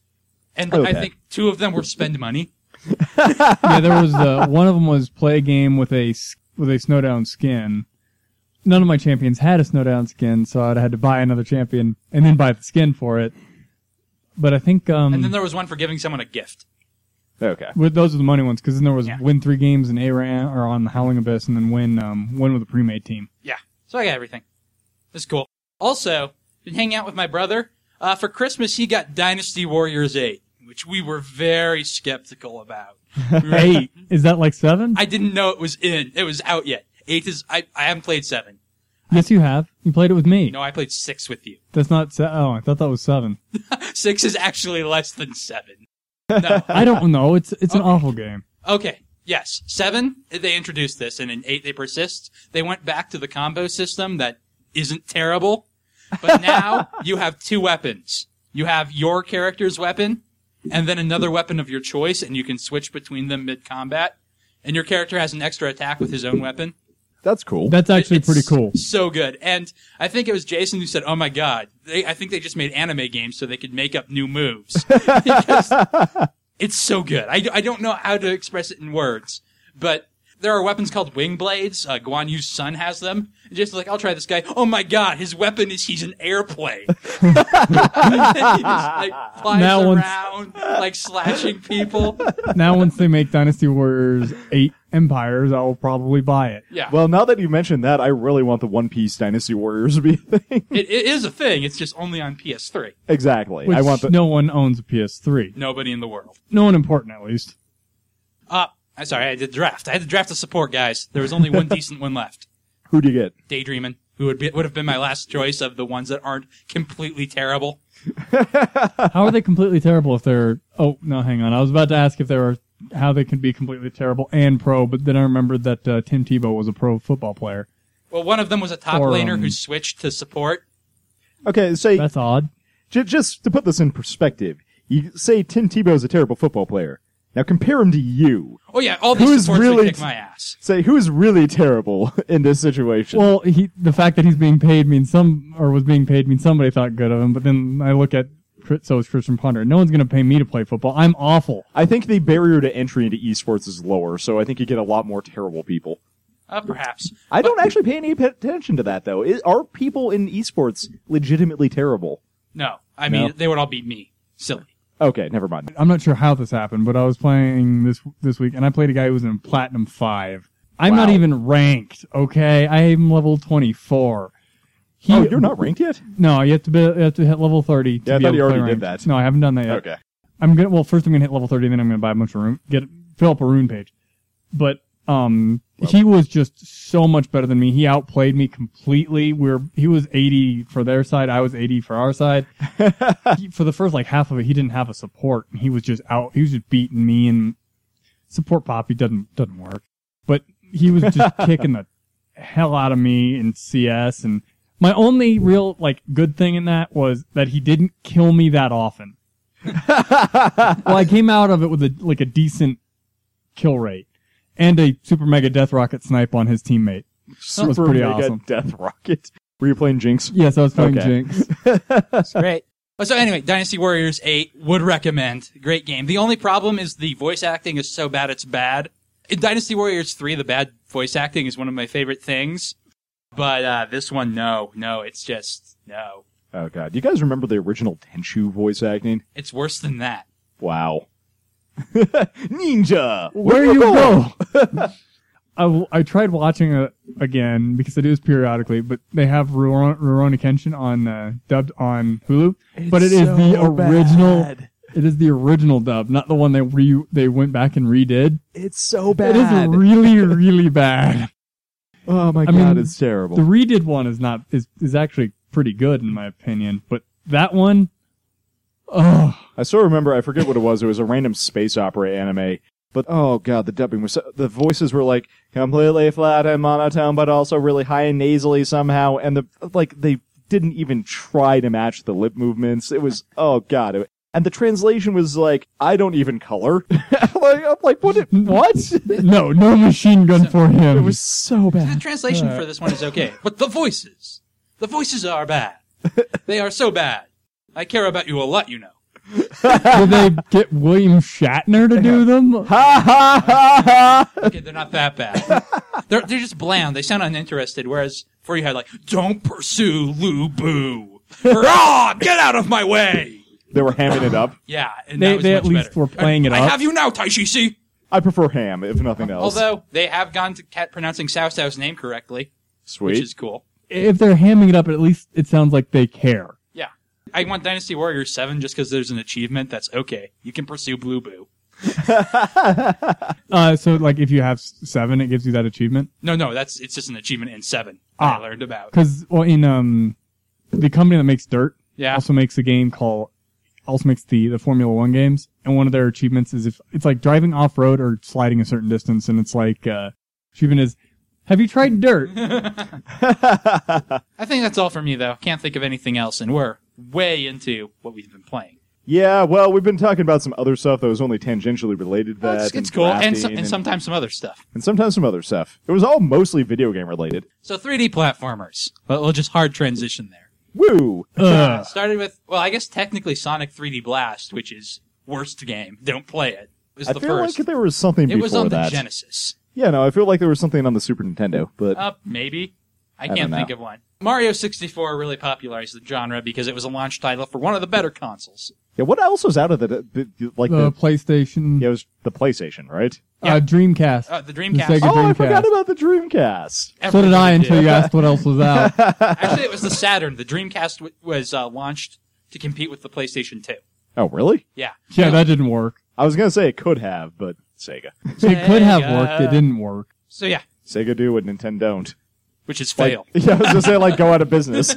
S1: And
S2: Okay.
S1: I think two of them were spend money.
S3: Yeah, there was uh, one of them was play a game with a s- with a Snowdown skin. None of my champions had a Snowdown skin, so I'd had to buy another champion and then buy the skin for it. But I think um,
S1: And then there was one for giving someone a gift.
S2: Okay.
S3: with those are the money ones because then there was
S1: Yeah.
S3: win three games in A-Ran or on the Howling Abyss, and then win um, win with a pre-made team.
S1: Yeah. So I got everything. It's cool. Also, been hanging out with my brother. Uh, for Christmas, he got Dynasty Warriors eight, which we were very skeptical about. We were-
S3: Eight is that like seven?
S1: I didn't know it was in. It was out yet. Eight is. I, I haven't played seven.
S3: Yes, you have. You played it with me.
S1: No, I played six with you.
S3: That's not. Se- oh, I thought that was seven.
S1: Six is actually less than seven. No.
S3: I don't know. It's it's an
S1: Okay.
S3: awful game.
S1: Okay. Yes. Seven, they introduced this, and in eight, they persist. They went back to the combo system that isn't terrible. But now you have two weapons. You have your character's weapon, and then another weapon of your choice, and you can switch between them mid-combat. And your character has an extra attack with his own weapon.
S2: That's cool.
S3: That's actually
S1: It's
S3: pretty cool.
S1: So good. And I think it was Jason who said, oh my god, they, I think they just made anime games so they could make up new moves. Because it's so good. I, I don't know how to express it in words, but there are weapons called wing blades. Uh, Guan Yu's son has them. And Jason's like, I'll try this guy. Oh my god, his weapon is he's an airplane. And he just like flies
S3: Now once-
S1: around, like slashing people.
S3: Now, once they make Dynasty Warriors eight Empires, I will probably buy it.
S1: Yeah.
S2: Well, now that you mentioned that, I really want the One Piece Dynasty Warriors to be a thing.
S1: it, it is a thing. It's just only on P S three.
S2: Exactly.
S3: Which
S2: I want the.
S3: no one owns a P S three.
S1: Nobody in the world.
S3: No one important, at least.
S1: Uh, I'm sorry, I did draft. I had to draft a support, guys. There was only one decent one left.
S2: Who do you get?
S1: Daydreamin', who would be, would have been my last choice of the ones that aren't completely terrible.
S3: How are they completely terrible if they're... Oh, no, hang on. I was about to ask if they were... How they can be completely terrible and pro, but then I remembered that uh, Tim Tebow was a pro football player.
S1: Well, one of them was a top
S3: Or,
S1: laner
S3: um,
S1: who switched to support.
S2: Okay, say
S3: That's odd.
S2: j- just to put this in perspective, you say Tim Tebow's a terrible football player. Now compare him to you.
S1: Oh yeah, all these
S2: Who's
S1: supports
S2: really
S1: would kick
S2: t-
S1: my ass.
S2: Say who's really terrible in this situation.
S3: Well, he the fact that he's being paid means some... Or was being paid means somebody thought good of him, but then I look at... So is Christian Ponder. No one's going to pay me to play football. I'm awful.
S2: I think the barrier to entry into esports is lower, so I think you get a lot more terrible people.
S1: Uh, perhaps.
S2: I don't actually pay any p- attention to that, though. Is, are people in esports legitimately terrible?
S1: No, I mean
S2: No?
S1: they would all beat me. Silly.
S2: Okay, never mind.
S3: I'm not sure how this happened, but I was playing this this week, and I played a guy who was in Platinum five. I'm not
S2: Wow.
S3: even ranked, okay? I am level twenty-four. He,
S2: Oh, you're not ranked yet?
S3: No, you have to be, you have to hit level thirty. To
S2: Yeah, I
S3: be
S2: thought
S3: able
S2: you
S3: to play
S2: already did
S3: ranked.
S2: that.
S3: No, I haven't done that yet.
S2: Okay.
S3: I'm gonna. Well, first I'm gonna hit level thirty, then I'm gonna buy a bunch of rune, get fill up a rune page. But um, he was just so much better than me. He outplayed me completely. We're he was eighty for their side, I was eighty for our side. he, for the first like half of it, he didn't have a support. He was just out. He was just beating me, and support Poppy doesn't doesn't work. But he was just kicking the hell out of me in C S. And my only real like good thing in that was that he didn't kill me that often. Well, I came out of it with a like a decent kill rate and a super mega death rocket snipe on his teammate.
S2: Super
S3: was pretty
S2: mega
S3: awesome.
S2: death rocket. Were you playing Jinx?
S3: Yes, I was playing
S2: Okay.
S3: Jinx.
S1: It's great. Oh, so anyway, Dynasty Warriors eight would recommend. Great game. The only problem is the voice acting is so bad it's bad. In Dynasty Warriors three, the bad voice acting is one of my favorite things. But uh, this one, no, no, it's just no.
S2: Oh god, do you guys remember the original Tenchu voice acting?
S1: It's worse than that.
S2: Wow. Ninja!
S3: Where you go? I, w- I tried watching it again because I do this periodically, but they have Rurouni Rurouni Kenshin on uh, dubbed on Hulu. but it is
S2: so
S3: the original.
S2: bad.
S3: It is the original dub, not the one they re- they went back and redid.
S2: It's so bad.
S3: It is really really bad.
S2: Oh my
S3: I
S2: god,
S3: mean,
S2: it's terrible.
S3: The redid one is not is is actually pretty good in my opinion, but that one, oh,
S2: I still remember, I forget what it was, it was a random space opera anime, but oh god, the dubbing was, so, the voices were like, completely flat and monotone, but also really high and nasally somehow, and the, like, they didn't even try to match the lip movements, it was, oh god, it, and the translation was like, I don't even color. like, I'm like, what, it- what?
S3: no, no machine gun for him.
S2: It was so
S1: The
S2: bad.
S1: translation
S3: Uh.
S1: for this one is okay, but the voices, the voices are bad. They are so bad. I care about you a lot, you know.
S3: Did they get William Shatner to do them?
S2: Ha ha ha ha!
S1: Okay, they're not that bad. They're they're just bland. They sound uninterested. Whereas before you had like, "Don't pursue Lu Bu," or "Ah, get out of my way."
S2: They were hamming it up.
S1: Yeah, and
S3: They-
S1: that was
S3: they
S1: much
S3: at least
S1: better.
S3: were playing it
S1: I
S3: up.
S1: have you now, Taishishi.
S2: I prefer ham, if nothing else.
S1: Although they have gone to cat pronouncing Cao Cao's name correctly,
S2: Sweet.
S1: which is cool.
S3: If they're hamming it up, at least it sounds like they care.
S1: Yeah, I want Dynasty Warriors seven just because there's an achievement. That's okay. You can pursue Blue Boo.
S3: Uh, so, like, if you have s- seven, it gives you that achievement.
S1: No, no, that's it's just an achievement in seven
S3: Ah.
S1: that I learned about.
S3: Because, well, in um, the company that makes Dirt
S1: Yeah.
S3: also makes a game called, also makes the, the Formula One games. And one of their achievements is if it's like driving off road or sliding a certain distance. And it's like, uh, achievement is, have you tried Dirt?
S1: I think that's all for me, though. Can't think of anything else, and we're way into what we've been playing.
S2: Yeah, well, we've been talking about some other stuff that was only tangentially related to that.
S1: Well, it's it's
S2: and
S1: cool, and,
S2: drafting
S1: so, and sometimes some other stuff.
S2: and sometimes some other stuff. It was all mostly video game related.
S1: So three D platformers. Well, we'll just hard transition there.
S2: Woo!
S3: Ugh.
S1: Started with, well, I guess technically Sonic three D Blast, which is worst game. Don't play it. It was
S2: I
S1: the
S2: feel
S1: first.
S2: like there was something
S1: it
S2: before
S1: was on
S2: that.
S1: the Genesis.
S2: Yeah, no, I feel like there was something on the Super Nintendo, but
S1: Uh, maybe. I
S2: don't
S1: can't
S2: know.
S1: think of one. Mario sixty-four really popularized the genre because it was a launch title for one of the better consoles.
S2: yeah, what else was out of the, the like
S3: The
S2: the
S3: PlayStation,
S2: yeah, it was the PlayStation, right?
S3: uh, Dreamcast.
S1: Uh, the Dreamcast.
S3: The Sega
S2: Oh, I
S3: Dreamcast.
S2: forgot about the Dreamcast.
S3: So did
S1: Everybody
S3: I until
S1: did.
S3: you asked what else was out.
S1: Actually, it was the Saturn. The Dreamcast w- was uh, launched to compete with the PlayStation two.
S2: Oh, really?
S1: Yeah.
S3: Yeah, that didn't work.
S2: I was gonna say it could have, but Sega.
S3: It could have
S1: Sega.
S3: worked. It didn't work.
S1: So yeah,
S2: Sega do what Nintendo don't.
S1: which is
S2: Like-
S1: fail.
S2: yeah, I was gonna say like go out of business.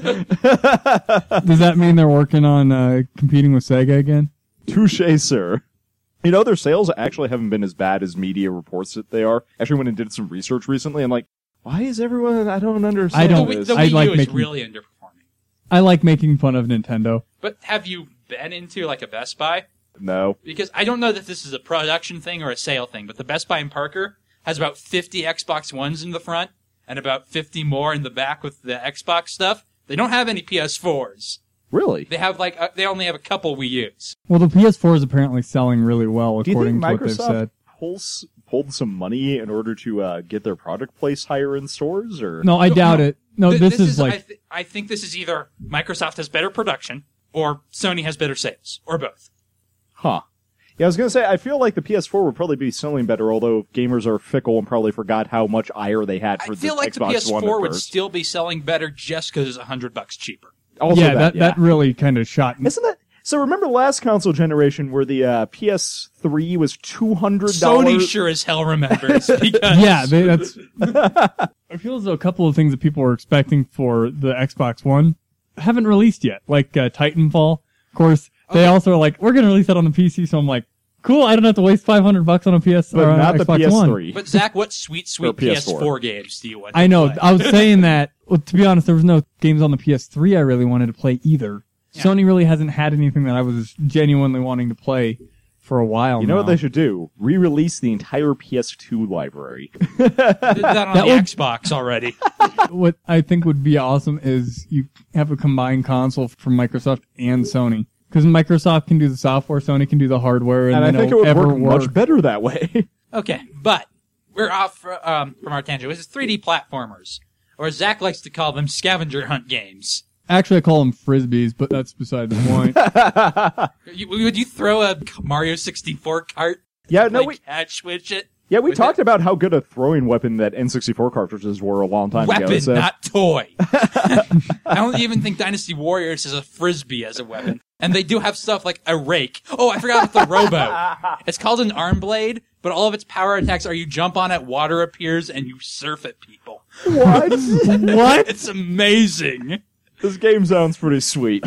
S3: Does that mean they're working on uh, competing with Sega again?
S2: Touche, sir. You know, their sales actually haven't been as bad as media reports that they are. Actually, went and did some research recently. I'm like, why is everyone? I don't understand.
S3: I don't-
S1: the Wii,
S2: this.
S1: the
S3: I
S1: Wii
S3: like
S1: U is
S3: making-
S1: really underperforming.
S3: I like making fun of Nintendo.
S1: But have you been into like a Best Buy?
S2: No.
S1: Because I don't know that this is a production thing or a sale thing, but the Best Buy in Parker has about fifty Xbox Ones in the front and about fifty more in the back with the Xbox stuff. They don't have any P S fours.
S2: Really?
S1: They have like uh, they only have a couple Wii U's.
S3: Well, the P S four is apparently selling really well,
S2: Do you
S3: according
S2: think
S3: to what they've
S2: Microsoft
S3: said.
S2: pulls, pulled some money in order to uh, get their product placed higher in stores? Or
S3: No, I
S1: No,
S3: doubt
S1: no.
S3: it. No,
S1: Th-
S3: this, is
S1: I,
S3: like
S1: th- I think this is either Microsoft has better production or Sony has better sales or both.
S2: Huh. Yeah, I was gonna say, I feel like the P S four would probably be selling better, although gamers are fickle and probably forgot how much ire they had for
S1: I feel
S2: the
S1: like the
S2: Xbox
S1: P S
S2: One
S1: four
S2: at
S1: would
S2: first.
S1: still be selling better just because it's a hundred bucks cheaper.
S2: Also
S3: yeah, that,
S2: that,
S3: that really kind of shot me.
S2: Isn't that... So remember the last console generation where the uh, P S three was two hundred dollars?
S1: Sony sure as hell remembers because
S3: Yeah, they, that's. I feel as though a couple of things that people were expecting for the Xbox One haven't released yet, like uh, Titanfall. Of course, they
S1: Okay.
S3: also are like, we're going to release that on the P C, so I'm like, cool, I don't have to waste five hundred bucks on a P S
S2: But
S3: or on
S2: not
S3: an
S2: the
S3: Xbox
S2: P S
S3: One.
S2: three.
S1: But Zach, what sweet, sweet
S2: Or
S1: P S
S2: P S
S1: four.
S2: four
S1: games do you want?
S3: I
S1: to
S3: know.
S1: play?
S3: I was saying that. Well, to be honest, there was no games on the P S three I really wanted to play either.
S1: Yeah.
S3: Sony really hasn't had anything that I was genuinely wanting to play for a while
S2: You know
S3: now.
S2: what they should do? Re-release the entire P S two library.
S1: Did that on
S3: That
S1: the
S3: would-
S1: Xbox already.
S3: What I think would be awesome is you have a combined console from Microsoft and Sony. Because Microsoft can do the software, Sony can do the hardware, and,
S2: and I
S3: then
S2: think it
S3: it'll
S2: would
S3: ever
S2: work,
S3: work.
S2: much better that way.
S1: Okay, but we're off for, um, from our tangent. This is three D platformers, or as Zach likes to call them, scavenger hunt games.
S3: Actually, I call them frisbees, but that's beside the point.
S1: You, would you throw a Mario sixty-four cart?
S2: Yeah, no,
S1: like,
S2: we
S1: catch with it?
S2: yeah we
S1: with
S2: talked
S1: it?
S2: about how good a throwing weapon that N sixty-four cartridges were a long time ago.
S1: Weapon,
S2: So
S1: not toy. I don't even think Dynasty Warriors is a frisbee as a weapon. And they do have stuff like a rake. Oh, I forgot about the rowboat. It's called an arm blade, but all of its power attacks are you jump on it, water appears, and you surf at people.
S2: what?
S3: What?
S1: It's amazing.
S2: This game sounds pretty sweet.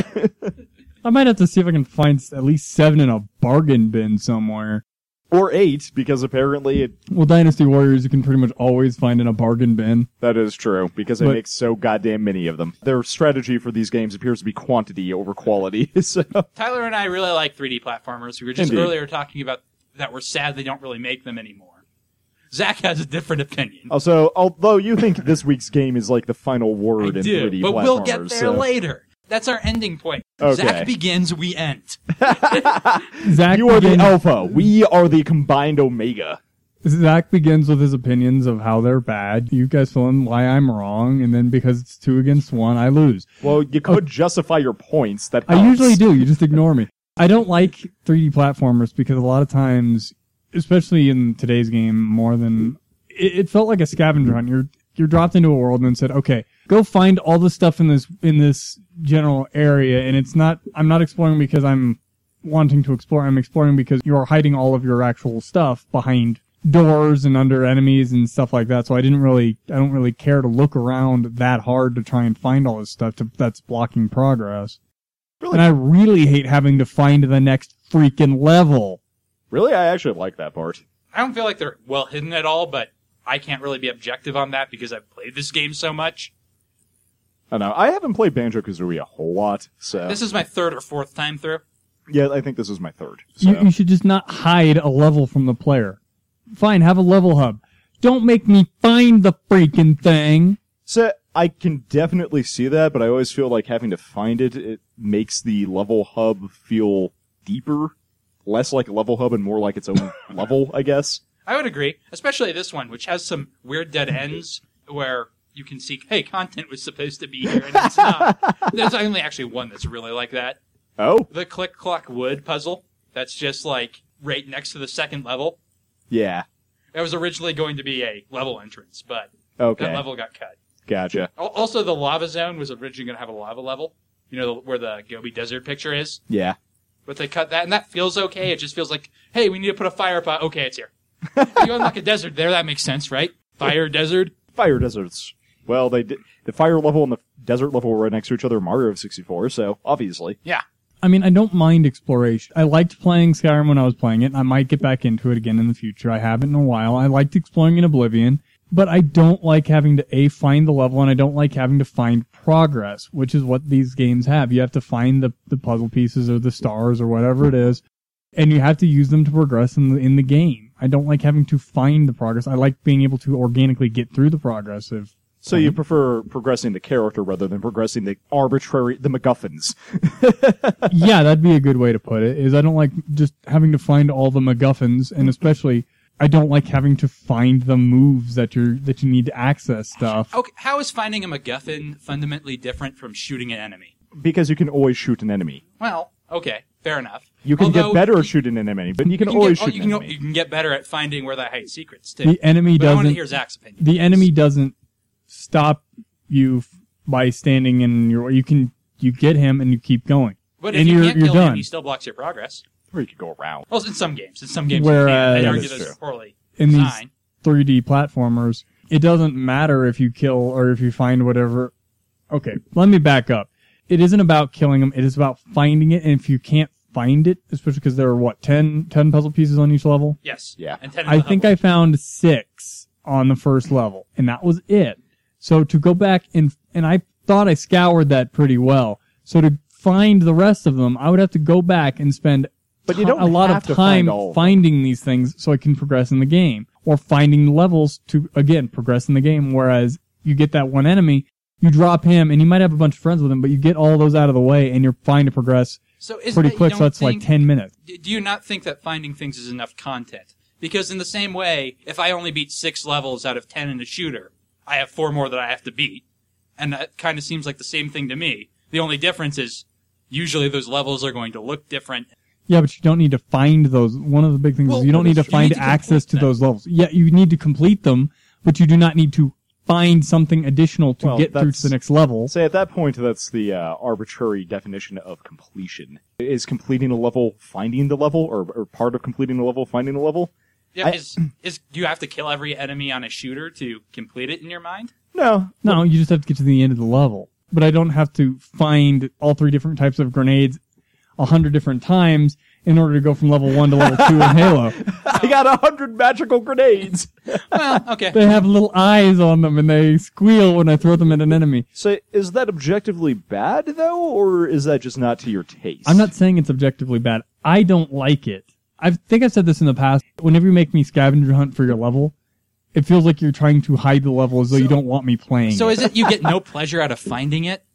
S3: I might have to see if I can find at least seven in a bargain bin somewhere.
S2: Or eight, because apparently it,
S3: Well, Dynasty Warriors you can pretty much always find in a bargain bin.
S2: that is true, because they
S3: But-
S2: make so goddamn many of them. Their strategy for these games appears to be quantity over quality. So
S1: Tyler and I really like three D platformers. We were just
S2: Indeed.
S1: earlier talking about that we're sad they don't really make them anymore. Zach has a different opinion.
S2: Also, although you think this week's game is like the final word
S1: I
S2: in
S1: do,
S2: three D
S1: but
S2: platformers,
S1: we'll get there
S2: so-
S1: later. That's our ending point.
S2: Okay.
S1: Zach begins, we end.
S3: Zach
S2: You are the
S3: begins,
S2: alpha. We are the combined omega.
S3: Zach begins with his opinions of how they're bad. You guys fill in why I'm wrong, and then because it's two against one, I lose.
S2: Well, you could justify your points. That
S3: I
S2: helps.
S3: usually do. You just ignore me. I don't like three D platformers because a lot of times, especially in today's game, more than it, it felt like a scavenger hunt. You're you're dropped into a world and said, okay, go find all the stuff in this in this general area, and it's not. I'm not exploring because I'm wanting to explore. I'm exploring because you are hiding all of your actual stuff behind doors and under enemies and stuff like that. So I didn't really, I don't really care to look around that hard to try and find all this stuff to, that's blocking progress.
S2: Really?
S3: And I really hate having to find the next freaking level.
S2: Really, I actually like that part.
S1: I don't feel like they're well hidden at all, but I can't really be objective on that because I've played this game so much.
S2: I know. I haven't played Banjo-Kazooie a whole lot, so...
S1: This is my third or fourth time through.
S2: Yeah, I think this is my third. So.
S3: You, you should just not hide a level from the player. Fine, have a level hub. Don't make me find the freaking thing.
S2: So, I can definitely see that, but I always feel like having to find it, it makes the level hub feel deeper. Less like a level hub and more like its own level, I guess.
S1: I would agree, especially this one, which has some weird dead ends where you can see, hey, content was supposed to be here, and it's not. There's only actually one that's really like that.
S2: Oh?
S1: The Click Clock Wood puzzle. That's just, like, right next to the second level.
S2: Yeah.
S1: That was originally going to be a level entrance, but
S2: Okay.
S1: that level got cut.
S2: Gotcha.
S1: Al- Also, the lava zone was originally going to have a lava level. You know, where the Gobi Desert picture is?
S2: Yeah.
S1: But they cut that, and that feels okay. It just feels like, hey, we need to put a fire pot. Okay, it's here. You unlock a desert there, that makes sense, right? Fire desert.
S2: Fire deserts. Well, they did, the fire level and the desert level were right next to each other in Mario sixty-four, so obviously.
S1: Yeah.
S3: I mean, I don't mind exploration. I liked playing Skyrim when I was playing it, and I might get back into it again in the future. I haven't in a while. I liked exploring in Oblivion, but I don't like having to, A, find the level, and I don't like having to find progress, which is what these games have. You have to find the, the puzzle pieces or the stars or whatever it is, and you have to use them to progress in the, in the game. I don't like having to find the progress. I like being able to organically get through the progress if
S2: So you prefer progressing the character rather than progressing the arbitrary, the MacGuffins.
S3: Yeah, that'd be a good way to put it, is I don't like just having to find all the MacGuffins, and especially I don't like having to find the moves that you're that you need to access stuff.
S1: Okay, how is finding a MacGuffin fundamentally different from shooting an enemy?
S2: Because you can always shoot an enemy.
S1: Well, okay, fair enough.
S2: You can
S1: Although,
S2: get better
S1: you-
S2: at shooting an enemy, but you can,
S1: you
S2: always
S1: get,
S2: shoot
S1: you
S2: an
S1: can,
S2: enemy.
S1: you can get better at finding where they hide secrets, too.
S3: The enemy
S1: But I want to
S3: doesn't
S1: hear Zach's opinion.
S3: the enemy doesn't stop you f- by standing in your you can you get him and you keep going.
S1: But if
S3: and
S1: you
S3: you're
S1: can't
S3: you're
S1: kill
S3: done.
S1: him, he still blocks your progress.
S2: Or you could go around.
S1: Well, in some games. In some games
S3: Whereas-
S1: you can. I
S3: That
S1: argue
S2: is
S1: that's
S2: true.
S1: poorly
S3: In these
S1: designed.
S3: three D platformers, it doesn't matter if you kill or if you find whatever. Okay, let me back up. It isn't about killing them. It is about finding it. And if you can't find it, especially because there are what ten, ten puzzle pieces on each level.
S1: Yes.
S2: Yeah.
S1: And ten
S3: I think I found six on the first level, and that was it. So to go back and and I thought I scoured that pretty well. So to find the rest of them, I would have to go back and spend
S2: But you
S3: ti-
S2: don't
S3: a lot
S2: have
S3: of
S2: to
S3: time
S2: find all of them.
S3: finding these things so I can progress in the game, or finding levels to again progress in the game. Whereas you get that one enemy, you drop him, and you might have a bunch of friends with him, but you get all those out of the way, and you're fine to progress
S1: So is
S3: pretty
S1: that you
S3: quick. So
S1: don't
S3: that's like
S1: think-
S3: ten minutes.
S1: D- Do you not think that finding things is enough content? Because in the same way, if I only beat six levels out of ten in a shooter, I have four more that I have to beat. And that kind of seems like the same thing to me. The only difference is usually those levels are going to look different.
S3: Yeah, but you don't need to find those. One of the big things
S1: Well,
S3: is you don't
S1: that
S3: need to
S1: is true. You
S3: find
S1: need to
S3: access to
S1: complete them.
S3: those levels. Yeah, you need to complete them, but you do not need to find something additional to
S2: Well,
S3: get through
S2: that's-
S3: to the next level.
S2: Say at that point, that's the uh, arbitrary definition of completion. Is completing a level finding the level, or, or part of completing the level finding the level?
S1: Yeah,
S2: I-
S1: is, is do you have to kill every enemy on a shooter to complete it in your mind?
S2: No.
S3: No, you just have to get to the end of the level. But I don't have to find all three different types of grenades a hundred different times in order to go from level one to level two in Halo.
S2: I got a hundred magical grenades.
S1: Well, okay.
S3: They have little eyes on them and they squeal when I throw them at an enemy.
S2: So is that objectively bad, though, or is that just not to your taste?
S3: I'm not saying it's objectively bad. I don't like it. I think I've said this in the past. Whenever you make me scavenger hunt for your level, it feels like you're trying to hide the level as though you
S1: So-
S3: don't want me playing
S1: So
S3: it.
S1: is it you get no pleasure out of finding it?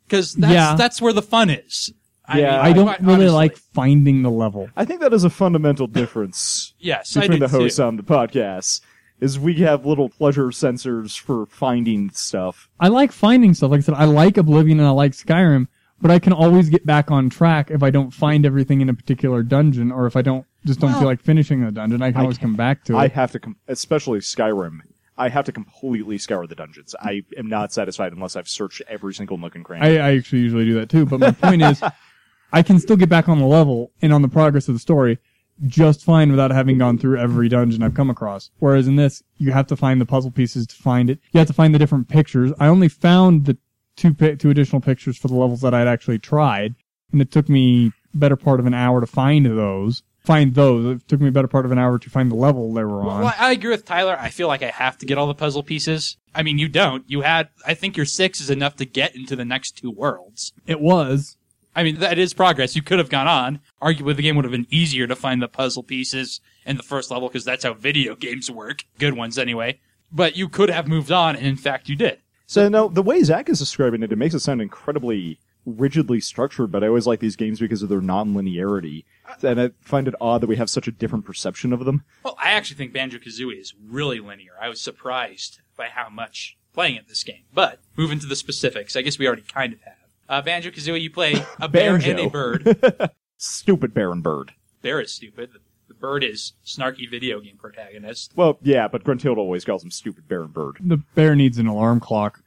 S1: because that's,
S3: Yeah.
S1: that's where the fun is. I
S2: Yeah.
S1: mean,
S3: I don't
S1: quite
S3: really
S1: honestly.
S3: like finding the level.
S2: I think that is a fundamental difference
S1: Yes, I
S2: between
S1: do
S2: the hosts
S1: too.
S2: on the podcast. Is we have little pleasure sensors for finding stuff.
S3: I like finding stuff. Like I said, I like Oblivion and I like Skyrim, but I can always get back on track if I don't find everything in a particular dungeon, or if I don't just don't
S1: Well,
S3: feel like finishing the dungeon. I can
S2: I
S3: always come back to
S2: I
S3: it.
S2: have to, com- especially Skyrim. I have to completely scour the dungeons. I am not satisfied unless I've searched every single nook and cranny.
S3: I, I actually usually do that too. But my point is, I can still get back on the level and on the progress of the story just fine without having gone through every dungeon I've come across. Whereas in this, you have to find the puzzle pieces to find it. You have to find the different pictures. I only found the two pi- two additional pictures for the levels that I'd actually tried, and it took me better part of an hour to find those. Find those. It took me a better part of an hour to find the level they were on.
S1: Well, I agree with Tyler. I feel like I have to get all the puzzle pieces. I mean, you don't. You had, I think your six is enough to get into the next two worlds.
S3: It was.
S1: I mean, that is progress. You could have gone on. Arguably, the game would have been easier to find the puzzle pieces in the first level because that's how video games work. Good ones, anyway. But you could have moved on, and in fact, you did.
S2: So, no, the way Zach is describing it, it makes it sound incredibly rigidly structured, but I always like these games because of their non-linearity. And I find it odd that we have such a different perception of them.
S1: Well, I actually think Banjo-Kazooie is really linear. I was surprised by how much playing at this game. But, moving to the specifics, I guess we already kind of have. Uh, Banjo-Kazooie, you play a bear
S2: Banjo.
S1: and a bird.
S2: Stupid bear and bird.
S1: Bear is stupid. The bird is snarky video game protagonist.
S2: Well, yeah, but Gruntilda always calls him stupid bear and bird.
S3: The bear needs an alarm clock.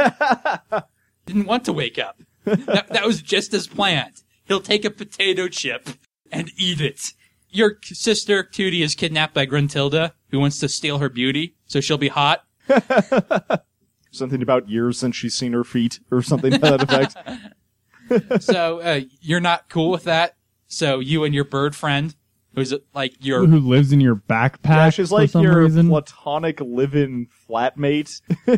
S1: Didn't want to wake up. that, that was just as planned. He'll take a potato chip and eat it. Your sister, Tootie, is kidnapped by Gruntilda, who wants to steal her beauty, so she'll be hot.
S2: Something about years since she's seen her feet, or something to that effect.
S1: So uh, you're not cool with that. So you and your bird friend, who's like your
S3: Who lives in your backpack
S2: Yeah, she's
S3: for
S2: like
S3: some
S2: your
S3: reason.
S2: platonic live-in flatmate.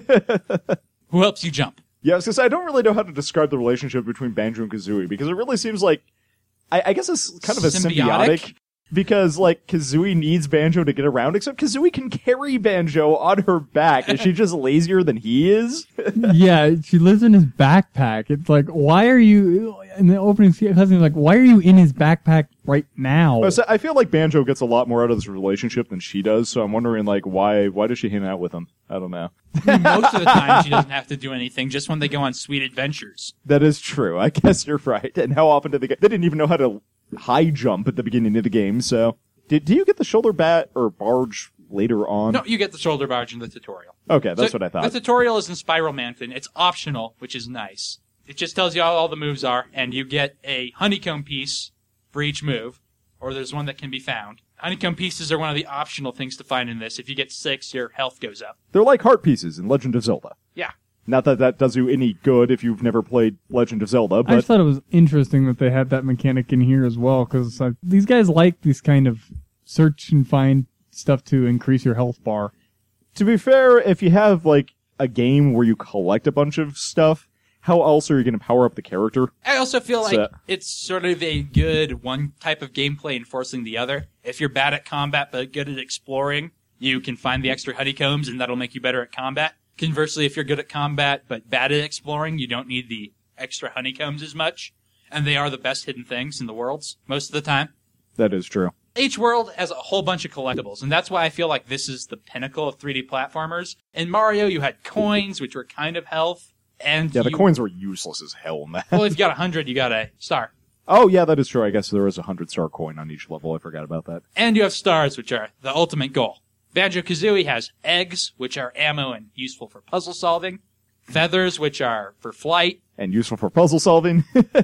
S1: who helps you jump.
S2: Yeah, I was gonna say, I don't really know how to describe the relationship between Banjo and Kazooie, because it really seems like, I, I guess it's kind of a
S1: Symbiotic?
S2: symbiotic, because, like, Kazooie needs Banjo to get around, except Kazooie can carry Banjo on her back. Is she just lazier than he is?
S3: Yeah, she lives in his backpack. It's like, why are you, in the opening cutscene, like, why are you in his backpack right now?
S2: I was- I feel like Banjo gets a lot more out of this relationship than she does, so I'm wondering, like, why why does she hang out with him? I don't know.
S1: I mean, most of the time, she doesn't have to do anything, just when they go on sweet adventures.
S2: That is true. I guess you're right. And how often did they get... They didn't even know how to high jump at the beginning of the game, so... Did, do you get the shoulder bat or barge later on?
S1: No, you get the shoulder barge in the tutorial.
S2: Okay, that's
S1: So
S2: what I thought.
S1: The tutorial is in Spiral Mansion. It's optional, which is nice. It just tells you how all the moves are, and you get a honeycomb piece for each move, or there's one that can be found. Honeycomb pieces are one of the optional things to find in this. If you get six, your health goes up.
S2: They're like heart pieces in Legend of Zelda.
S1: Yeah.
S2: Not that that does you any good if you've never played Legend of Zelda,
S3: I
S2: but
S3: just thought it was interesting that they had that mechanic in here as well, because uh, these guys like this kind of search and find stuff to increase your health bar.
S2: to be fair, if you have like a game where you collect a bunch of stuff, how else are you going to power up the character?
S1: I also feel like
S2: So-
S1: it's sort of a good one type of gameplay enforcing the other. If you're bad at combat but good at exploring, you can find the extra honeycombs and that'll make you better at combat. Conversely, if you're good at combat but bad at exploring, you don't need the extra honeycombs as much. And they are the best hidden things in the worlds most of the time.
S2: That is true.
S1: Each world has a whole bunch of collectibles, and that's why I feel like this is the pinnacle of three D platformers. In Mario, you had coins, which were kind of health, and
S2: Yeah, the
S1: you-
S2: coins were useless as hell, man.
S1: well, if you got a hundred, you got a star.
S2: Oh, yeah, that is true. I guess there is a hundred star coin on each level. I forgot about that.
S1: And you have stars, which are the ultimate goal. Banjo-Kazooie has eggs, which are ammo and useful for puzzle solving. Feathers, which are for flight,
S2: And useful for puzzle solving.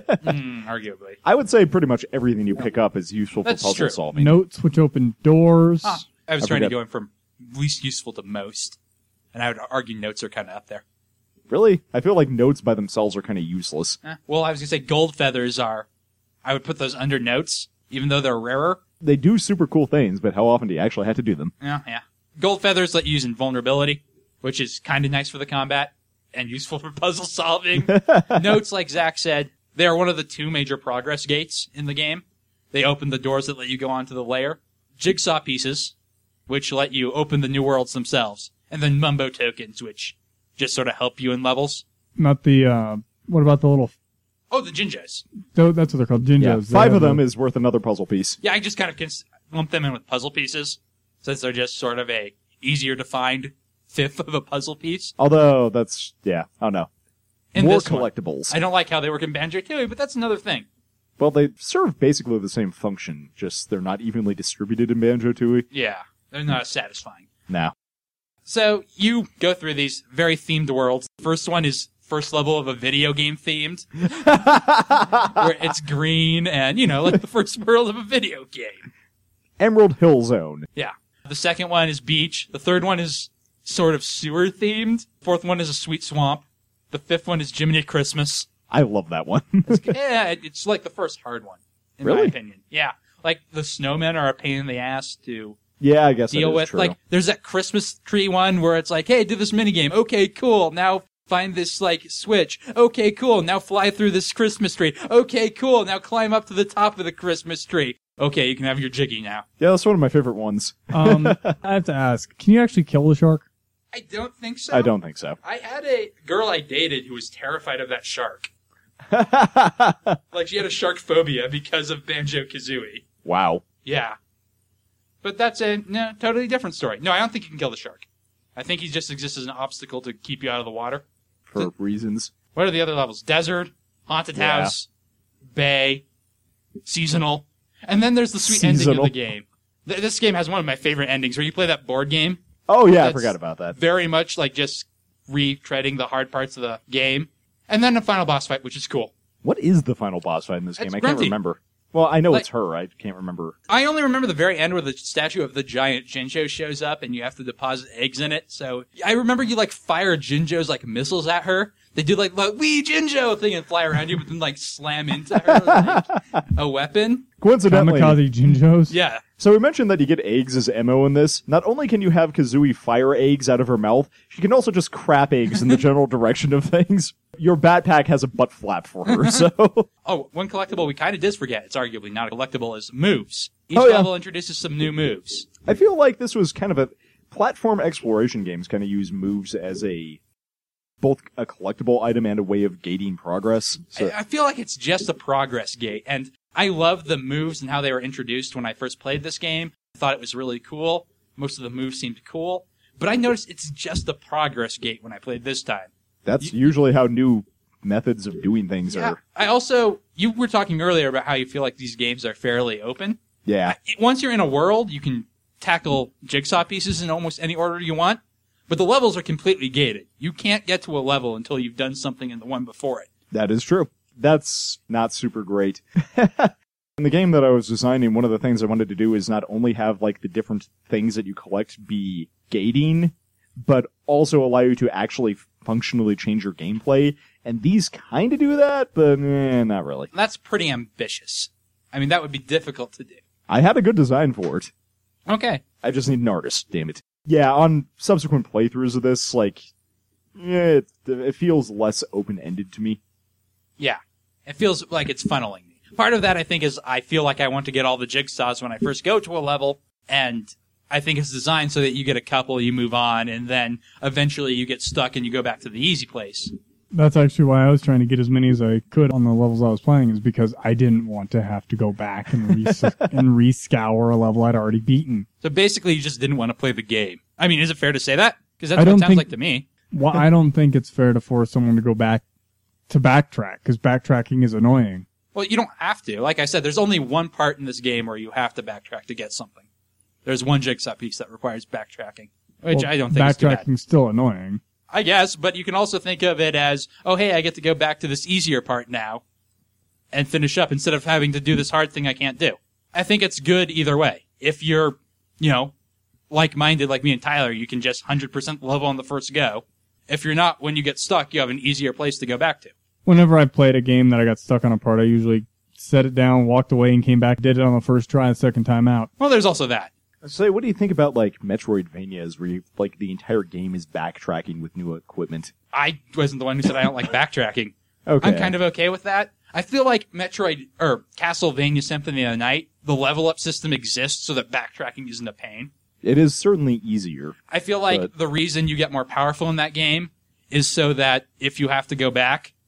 S1: mm, arguably.
S2: I would say pretty much everything you pick up is useful
S1: That's
S2: for puzzle
S1: true.
S2: solving.
S3: Notes which open doors.
S1: Ah, I was
S2: I
S1: trying to
S2: forgot.
S1: go in from least useful to most. And I would argue notes are kind of up there.
S2: Really? I feel like notes by themselves are kind of useless.
S1: Eh, well, I was going to say gold feathers are, I would put those under notes, even though they're rarer.
S2: They do super cool things, but how often do you actually have to do them?
S1: Yeah, yeah. Gold feathers let you use invulnerability, which is kind of nice for the combat and useful for puzzle solving. Notes, like Zach said, they are one of the two major progress gates in the game. They open the doors that let you go onto the layer. Jigsaw pieces, which let you open the new worlds themselves. And then mumbo tokens, which just sort of help you in levels.
S3: Not the uh, What about the little?
S1: Oh, the Jinjos.
S3: tho- That's what they're called, Jinjos.
S2: Yeah,
S3: They
S2: five
S3: have
S2: of them
S3: the-
S2: is worth another puzzle piece.
S1: Yeah, I just kind of cons- lump them in with puzzle pieces, since they're just sort of a easier to find fifth of a puzzle piece.
S2: Although, that's, yeah, I don't know.
S1: In
S2: More
S1: this one.
S2: collectibles.
S1: I don't like how they work in Banjo-Tooie, but that's another thing.
S2: Well, they serve basically the same function, just they're not evenly distributed in Banjo-Tooie.
S1: Yeah, they're not as satisfying.
S2: Nah.
S1: So you go through these very themed worlds. The first one is first level of a video game themed, where it's green and, you know, like the first world of a video game.
S2: Emerald Hill Zone.
S1: Yeah. The second one is beach. The third one is sort of sewer themed. Fourth one is a sweet swamp. The fifth one is Jiminy Christmas.
S2: I love that one.
S1: Yeah, it- it's like the first hard one, in my
S2: Really?
S1: opinion. Yeah. Like, the snowmen are a pain in the ass to
S2: yeah, I guess that
S1: deal
S2: is
S1: with.
S2: true.
S1: Like, there's that Christmas tree one where it's like, hey, do this minigame. Okay, cool. Now find this, like, switch. Okay, cool. Now fly through this Christmas tree. Okay, cool. Now climb up to the top of the Christmas tree. Okay, you can have your Jiggy now.
S2: yeah, that's one of my favorite ones.
S3: Um, I have to ask, can you actually kill the shark?
S1: I don't think so.
S2: I don't think so.
S1: I had a girl I dated who was terrified of that shark. Like, she had a shark phobia because of Banjo-Kazooie.
S2: Wow.
S1: Yeah. But that's a no, totally different story. No, I don't think you can kill the shark. I think he just exists as an obstacle to keep you out of the water.
S2: For
S1: Th-
S2: reasons.
S1: What are the other levels? Desert, Haunted
S2: Yeah.
S1: House, Bay, Seasonal. And then there's the sweet ending
S2: Seasonal.
S1: of the game. Th- this game has one of my favorite endings where you play that board game.
S2: Oh, yeah, I
S1: That's
S2: forgot about that.
S1: Very much like just retreading the hard parts of the game. And then a final boss fight, which is cool.
S2: What is the final boss fight in this
S1: It's
S2: game? I can't
S1: Grunty.
S2: remember. Well, I know
S1: Like-
S2: it's her. I can't remember.
S1: I only remember the very end where the statue of the giant Jinjo shows up and you have to deposit eggs in it. So I remember you like fire Jinjos like missiles at her. They do like the wee Jinjo thing and fly around you, but then like slam into her like a weapon.
S2: Coincidentally,
S3: Kamikaze Jinjos?
S1: Yeah.
S2: so we mentioned that you get eggs as ammo in this. Not only can you have Kazooie fire eggs out of her mouth, she can also just crap eggs in the general direction of things. Your backpack has a butt flap for her, so...
S1: Oh, one collectible we kind of did forget. It's arguably not a collectible is moves. Each
S2: Oh, yeah.
S1: level introduces some new moves.
S2: I feel like this was kind of a... Platform exploration games kind of use moves as a... both a collectible item and a way of gating progress. So,
S1: I, I feel like it's just a progress gate, and I love the moves and how they were introduced when I first played this game. I thought it was really cool. Most of the moves seemed cool, but I noticed it's just a progress gate when I played this time.
S2: that's usually how new methods of doing things
S1: Yeah.
S2: are.
S1: I also, you were talking earlier about how you feel like these games are fairly open.
S2: Yeah.
S1: I- Once you're in a world, you can tackle jigsaw pieces in almost any order you want, but the levels are completely gated. You can't get to a level until you've done something in the one before it.
S2: That is true. That's not super great. In the game that I was designing, one of the things I wanted to do is not only have like the different things that you collect be gating, but also allow you to actually functionally change your gameplay. And these kind of do that, but eh, not really.
S1: That's pretty ambitious. I mean, that would be difficult to do.
S2: I had a good design for it.
S1: Okay.
S2: I just need an artist, damn it. Yeah, on subsequent playthroughs of this, like, eh, it, it feels less open-ended to me.
S1: Yeah. It feels like it's funneling me. Part of that, I think, is I feel like I want to get all the jigsaws when I first go to a level, and I think it's designed so that you get a couple, you move on, and then eventually you get stuck and you go back to the easy place.
S3: That's actually why I was trying to get as many as I could on the levels I was playing, is because I didn't want to have to go back and re- and re-scour a level I'd already beaten.
S1: So basically, you just didn't want to play the game. I mean, is it fair to say that? Because that's
S3: I
S1: what it
S3: don't
S1: sounds
S3: think-
S1: like to me.
S3: Well, I don't think it's fair to force someone to go back to backtrack, because backtracking is annoying.
S1: Well, you don't have to. Like I said, there's only one part in this game where you have to backtrack to get something. There's one jigsaw piece that requires backtracking, which
S3: Well,
S1: I don't think is too bad.
S3: backtracking's still annoying.
S1: I guess, but you can also think of it as, oh, hey, I get to go back to this easier part now and finish up instead of having to do this hard thing I can't do. I think it's good either way. If you're, you know, like-minded like me and Tyler, you can just one hundred percent the level on the first go. If you're not, when you get stuck, you have an easier place to go back to.
S3: Whenever I played a game that I got stuck on a part, I usually set it down, walked away, and came back, did it on the first try, the second time out.
S1: Well, there's also that.
S2: Say, what do you think about like Metroidvanias, where you, like the entire game is backtracking with new equipment?
S1: I wasn't the one who said I don't like backtracking.
S2: Okay,
S1: I'm kind of okay with that. I feel like Metroid, or Castlevania Symphony of the Night, the level up system exists so that backtracking isn't a pain.
S2: It is certainly easier.
S1: I feel like
S2: But-
S1: the reason you get more powerful in that game is so that if you have to go back,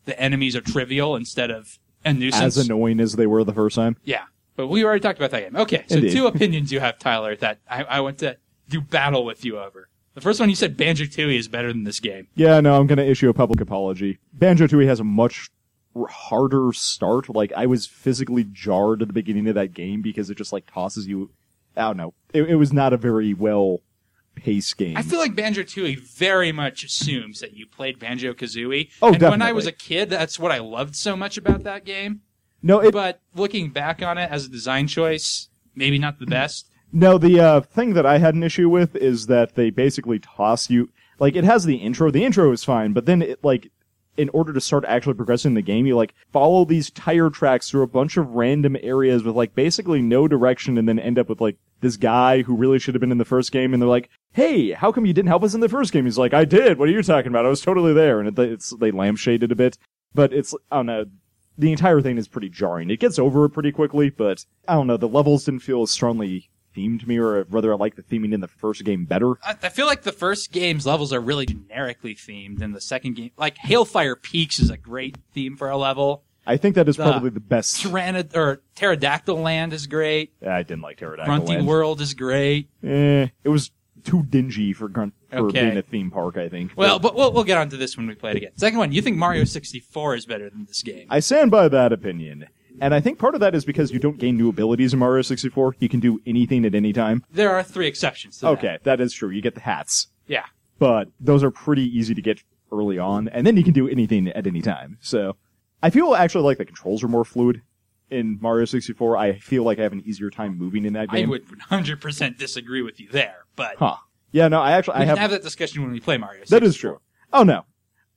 S1: the enemies are trivial instead of a nuisance.
S2: As annoying as they were the first time.
S1: Yeah, but we already talked about that game. Okay, so
S2: Indeed.
S1: two opinions you have, Tyler, that I, I want to do battle with you over. The first one, you said Banjo-Tooie is better than this game.
S2: Yeah, no, I'm going to issue a public apology. Banjo-Tooie has a much harder start. Like, I was physically jarred at the beginning of that game because it just, like, tosses you. I don't know. It, it was not a very well paced game.
S1: I feel like Banjo-Tooie very much assumes that you played Banjo-Kazooie.
S2: Oh,
S1: and when I
S2: definitely.
S1: was a kid, that's what I loved so much about that game.
S2: No, it,
S1: But looking back on it as a design choice, maybe not the best.
S2: no, the uh, thing that I had an issue with is that they basically toss you. Like, it has the intro. The intro is fine, but then it, like, in order to start actually progressing in the game, you, like, follow these tire tracks through a bunch of random areas with, like, basically no direction and then end up with, like, this guy who really should have been in the first game, and they're like, hey, how come you didn't help us in the first game? He's like, I did. What are you talking about? I was totally there. And it, it's, they lampshaded a bit. But it's, I don't know, the entire thing is pretty jarring. It gets over it pretty quickly, but, I don't know, the levels didn't feel as strongly themed to me, or rather I like the theming in the first game better.
S1: I, I feel like the first game's levels are really generically themed, and the second game, like Hailfire Peaks is a great theme for a level.
S2: I think that is
S1: The
S2: probably the best.
S1: Tyrannid or Pterodactyl Land is great.
S2: I didn't like Pterodactyl
S1: Grunting
S2: Land.
S1: World is great.
S2: Eh, it was too dingy for grunt for
S1: Okay.
S2: being a theme park, I think.
S1: Well, but we'll, we'll get onto this when we play it again. Second one, you think Mario sixty-four is better than this game?
S2: I stand by that opinion. And I think part of that is because you don't gain new abilities in Mario sixty-four. You can do anything at any time.
S1: There are three exceptions to that.
S2: Okay, that is true. You get the hats.
S1: Yeah.
S2: But those are pretty easy to get early on, and then you can do anything at any time. So I feel actually like the controls are more fluid in Mario sixty-four. I feel like I have an easier time moving in that
S1: I
S2: game.
S1: would one hundred percent disagree with you there, but
S2: Huh. Yeah, no, I actually
S1: we
S2: I
S1: can
S2: have,
S1: have that discussion when we play Mario sixty-four.
S2: that is true. Oh no.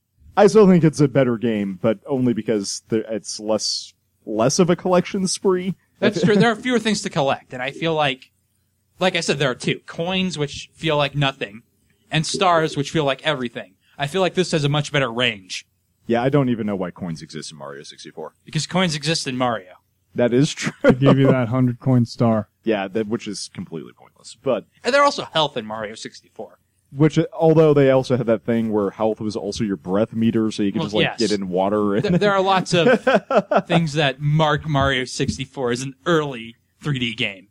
S2: I still think it's a better game, but only because there, it's less less of a collection spree.
S1: That's true. There are fewer things to collect, and I feel like, like I said, there are two. Coins, which feel like nothing, and stars, which feel like everything. I feel like this has a much better range,
S2: Yeah, I don't even know why coins exist in Mario sixty-four.
S1: because coins exist in Mario.
S2: That is true.
S3: I gave you that hundred coin star.
S2: Yeah, that which is completely pointless. But
S1: And there are also health in Mario sixty-four.
S2: which, although they also had that thing where health was also your breath meter, so you could
S1: Well,
S2: just like
S1: yes.
S2: get in water. And
S1: There, there are lots of things that mark Mario sixty-four as an early three D game.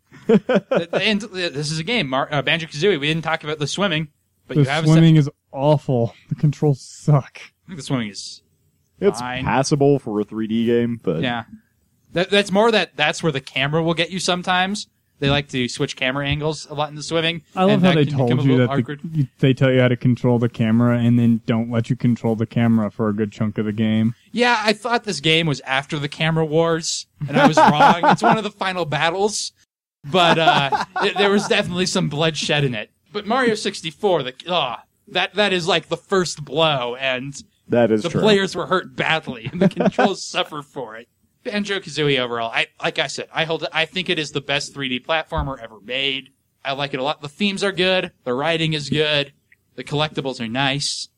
S1: And this is a game, Mar- uh, Banjo-Kazooie. We didn't talk about the swimming, but
S3: The
S1: you have
S3: swimming is awful. The controls suck.
S1: I think the swimming is
S2: it's
S1: fine.
S2: passable for a three D game, but
S1: Yeah. That, that's more that that's where the camera will get you sometimes. They like to switch camera angles a lot in the swimming.
S3: I love
S1: and
S3: how
S1: that
S3: they
S1: can
S3: told
S1: become a
S3: you
S1: little
S3: that the,
S1: awkward.
S3: you, they tell you how to control the camera and then don't let you control the camera for a good chunk of the game.
S1: Yeah, I thought this game was after the camera wars, and I was wrong. It's one of the final battles, but uh, it, there was definitely some bloodshed in it. But Mario sixty-four, the ah, that that is like the first blow, and
S2: that is
S1: the
S2: true.
S1: players were hurt badly, and the controls suffer for it. Banjo-Kazooie overall, I like I said, I hold it, I think it is the best three D platformer ever made. I like it a lot. The themes are good, the writing is good, the collectibles are nice.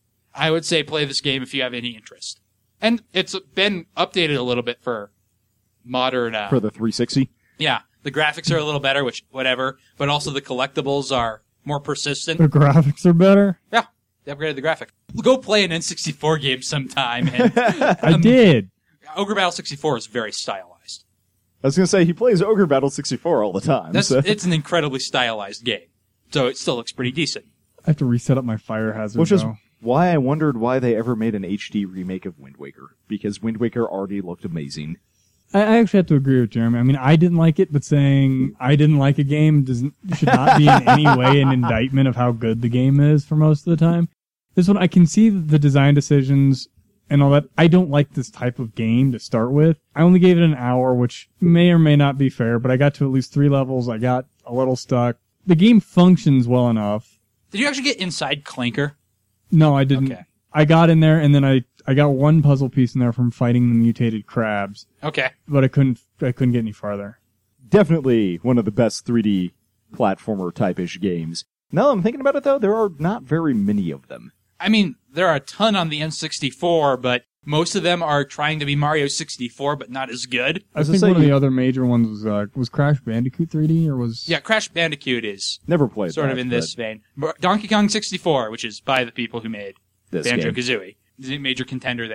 S1: I would say play this game if you have any interest. And it's been updated a little bit for modern. Uh,
S2: for the three sixty.
S1: yeah, the graphics are a little better, which whatever, but also the collectibles are more persistent.
S3: The graphics are better.
S1: Yeah, they upgraded the graphic. Go play an N sixty-four game sometime. And,
S3: I did.
S1: Ogre Battle sixty-four is very stylized.
S2: I was gonna say he plays Ogre Battle sixty-four all the time.
S1: That's
S2: so.
S1: it's an incredibly stylized game, so it still looks pretty decent.
S3: I have to reset up my fire hazard.
S2: Which is
S3: though.
S2: why I wondered why they ever made an H D remake of Wind Waker, because Wind Waker already looked amazing.
S3: I, I actually have to agree with Jeremy. I mean, I didn't like it, but saying I didn't like a game doesn't should not be in any way an indictment of how good the game is for most of the time. This one, I can see the design decisions and all that. I don't like this type of game to start with. I only gave it an hour, which may or may not be fair, but I got to at least three levels. I got a little stuck. The game functions well enough.
S1: Did you actually get inside Clanker?
S3: No, I didn't.
S1: Okay.
S3: I got in there, and then I, I got one puzzle piece in there from fighting the mutated crabs,
S1: Okay.
S3: but I couldn't I couldn't get any farther.
S2: Definitely one of the best three D platformer type-ish games. Now that I'm thinking about it, though, there are not very many of them.
S1: I mean, there are a ton on the N sixty-four, but most of them are trying to be Mario sixty-four, but not as good.
S3: I
S2: was
S3: think
S2: gonna
S3: one
S2: say-
S3: of the other major ones was uh, was Crash Bandicoot three D, or was
S1: Yeah, Crash Bandicoot is
S2: Never played
S1: sort
S2: that,
S1: of in
S2: but
S1: this vein. But Donkey Kong sixty-four, which is by the people who made
S2: this game.
S1: Banjo-Kazooie, is a major contender there.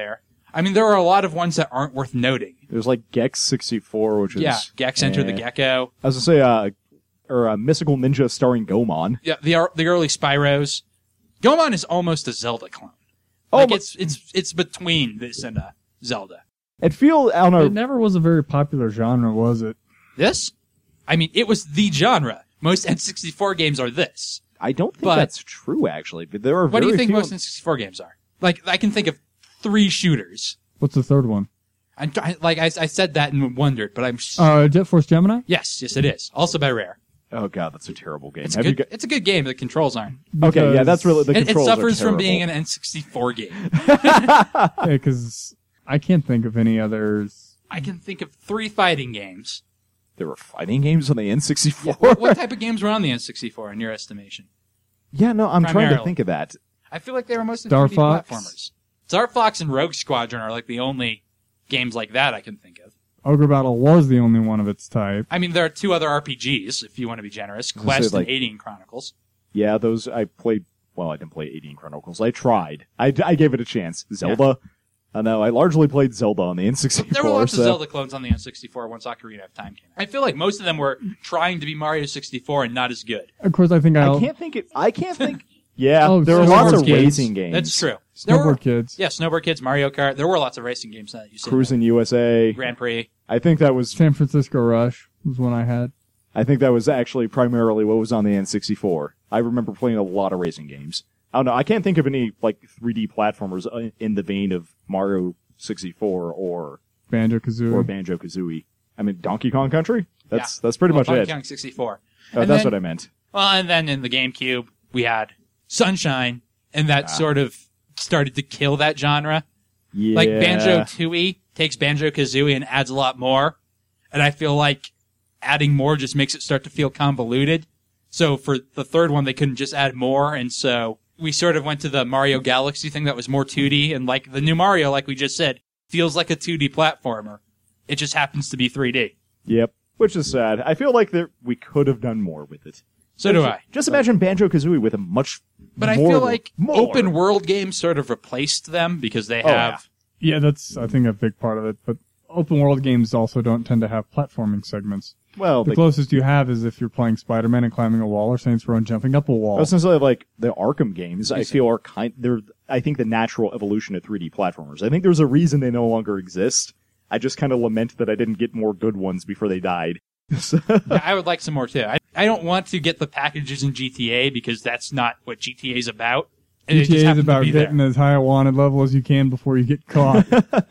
S1: I mean, there are a lot of ones that aren't worth noting.
S2: There's like Gex sixty-four, which is...
S1: Yeah, Gex Enter the
S2: eh.
S1: Gecko.
S2: I was going to say, uh, or uh, Mystical Ninja starring Gomon.
S1: Yeah, the ar- the early Spyros. Gomon is almost a Zelda clone.
S2: Oh,
S1: Like,
S2: but-
S1: it's it's it's between this and uh, Zelda.
S2: It feel, I don't know...
S3: It never was a very popular genre, was it?
S1: This? I mean, it was the genre. Most N sixty-four games are this.
S2: I don't think
S1: But-
S2: that's true, actually. But there are
S1: What do
S2: very
S1: you think
S2: few...
S1: most N sixty-four games are? Like, I can think of three shooters.
S3: What's the third one?
S1: I'm try- like I, I said that and wondered, but I'm s-
S3: Uh, Jet Force Gemini?
S1: yes, yes, it is. Also by Rare.
S2: Oh, God, that's a terrible game.
S1: It's a
S2: Have you
S1: good. It's a good game. The controls aren't.
S2: got... Okay, yeah, that's really... The
S1: It, it
S2: controls are
S1: suffers from
S2: terrible.
S1: being an N sixty-four game.
S3: Yeah, because I can't think of any others.
S1: I can think of three fighting games.
S2: There were fighting games on the N sixty-four?
S1: What, what type of games were on the N sixty-four in your estimation?
S2: Yeah, no, I'm trying to
S1: Primarily.
S2: think of that.
S1: I feel like they were mostly
S3: Star
S1: two D
S3: Fox?
S1: platformers. Star Fox and Rogue Squadron are like the only games like that I can think of.
S3: Ogre Battle was the only one of its type.
S1: I mean, there are two other R P Gs, if you want to be generous.
S2: was gonna
S1: Quest
S2: say, like-
S1: and Alien Chronicles.
S2: Yeah, those I played. Well, I didn't play eighteen Chronicles. I tried. I, I gave it a chance. Zelda. I know. I largely played Zelda on the N sixty-four.
S1: There were lots
S2: so.
S1: of Zelda clones on the N sixty-four once Ocarina of Time came out. I feel like most of them were trying to be Mario sixty-four and not as good.
S3: Of course, I think I'll...
S2: I can't think it. I can't think. Yeah,
S3: Oh,
S2: there are
S3: Snowboard
S2: lots of
S3: Kids.
S2: racing games.
S1: That's true. There
S3: Snowboard
S1: were,
S3: Kids.
S1: yeah, Snowboard Kids, Mario Kart. There were lots of racing games that you said.
S2: Cruising U S A.
S1: Grand Prix.
S2: I think that was.
S3: San Francisco Rush was one I had.
S2: I think that was actually primarily what was on the N sixty-four. I remember playing a lot of racing games. I don't know. I can't think of any like three D platformers uh, in the vein of Mario sixty-four or
S3: Banjo-Kazooie.
S2: or Banjo Kazooie. I mean, Donkey Kong Country. That's
S1: Yeah.
S2: that's pretty
S1: Well,
S2: much
S1: Donkey
S2: it.
S1: Kong sixty-four.
S2: Oh,
S1: And
S2: that's
S1: then-
S2: what I meant.
S1: Well, and then in the GameCube, we had Sunshine, and that
S2: Ah.
S1: sort of started to kill that genre.
S2: Yeah.
S1: Like Banjo-Tooie takes Banjo-Kazooie and adds a lot more, and I feel like adding more just makes it start to feel convoluted. So for the third one, they couldn't just add more, and so we sort of went to the Mario Galaxy thing that was more two D, and like the new Mario, like we just said, feels like a two D platformer. It just happens to be three D.
S2: Yep. Which is sad. I feel like there we could have done more with it.
S1: So do I.
S2: Just imagine Banjo Kazooie with a much.
S1: But I
S2: more-
S1: feel like
S2: more.
S1: open world games sort of replaced them because they
S2: Oh,
S1: have...
S3: Yeah, that's, I think, a big part of it. But open world games also don't tend to have platforming segments.
S2: Well,
S3: The
S2: the,
S3: closest you have is if you're playing Spider-Man and climbing a wall, or Saints Row and jumping up a
S2: I
S3: wall.
S2: was gonna say like the Arkham games. I feel are kind. They're. I think the natural evolution of three D platformers. I think there's a reason they no longer exist. I just kind of lament that I didn't get more good ones before they died.
S1: Yeah, I would like some more too. I, I don't want to get the packages in G T A because that's not what G T A is about. And it just
S3: G T A is
S1: happened to
S3: about
S1: be there.
S3: getting as high a wanted level as you can before you get caught.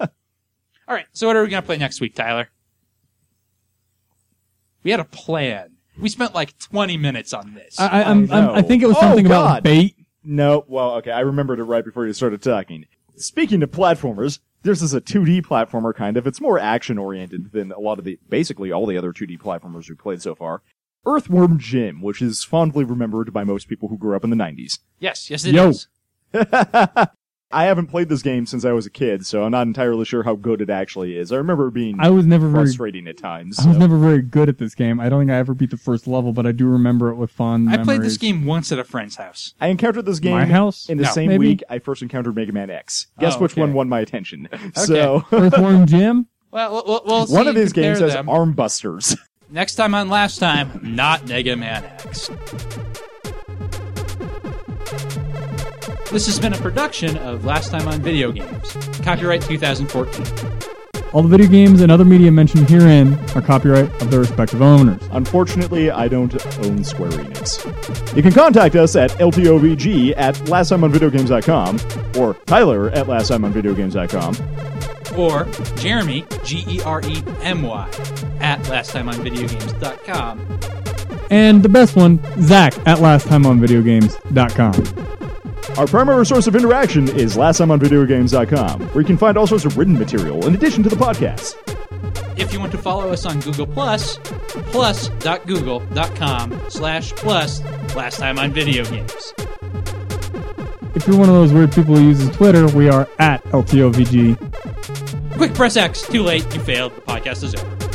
S1: All right, so what are we going to play next week, Tyler? We had a plan. We spent like twenty minutes on this.
S3: I, I, I'm,
S2: I
S3: I'm, I
S2: know.
S3: think it was
S2: Oh,
S3: something
S2: God.
S3: about bait.
S2: No, well, okay, I remembered it right before you started talking. Speaking of platformers, this is a two D platformer kind of. It's more action oriented than a lot of the, basically all the other two D platformers we've played so far. Earthworm Jim, which is fondly remembered by most people who grew up in the nineties.
S1: yes, yes, it
S3: Yo.
S1: is.
S2: I haven't played this game since I was a kid, so I'm not entirely sure how good it actually is. I remember it being
S3: I was never very,
S2: frustrating at times.
S3: I was
S2: so.
S3: never very good at this game. I don't think I ever beat the first level, but I do remember it with fond
S1: I
S3: memories.
S1: played this game once at a friend's house.
S2: I encountered this game
S3: My house?
S2: in the
S1: No.
S2: same
S3: Maybe?
S2: week I first encountered Mega Man X. Guess
S1: Oh,
S2: which
S1: okay.
S2: one won my attention. So
S3: Earthworm Jim?
S1: Well, we'll, we'll, we'll see
S2: one of
S1: and
S2: these games
S1: compare
S2: has
S1: them.
S2: arm busters.
S1: Next time on Last Time, not Mega Man X. This has been a production of Last Time on Video Games. Copyright two thousand fourteen.
S3: All the video games and other media mentioned herein are copyright of their respective owners.
S2: Unfortunately, I don't own Square Enix. You can contact us at L T O V G at last time on video games dot com or Tyler at last time on video games dot com.
S1: Or Jeremy, G E R E M Y, at last time on video games dot com.
S3: And the best one, Zach at last time on video games dot com.
S2: Our primary source of interaction is last time on video games dot com, where you can find all sorts of written material in addition to the podcast.
S1: If you want to follow us on Google Plus, plus dot google dot com slash plus last time on video games.
S3: If you're one of those weird people who uses Twitter, we are at L T O V G.
S1: Quick press X. Too late. You failed. The podcast is over.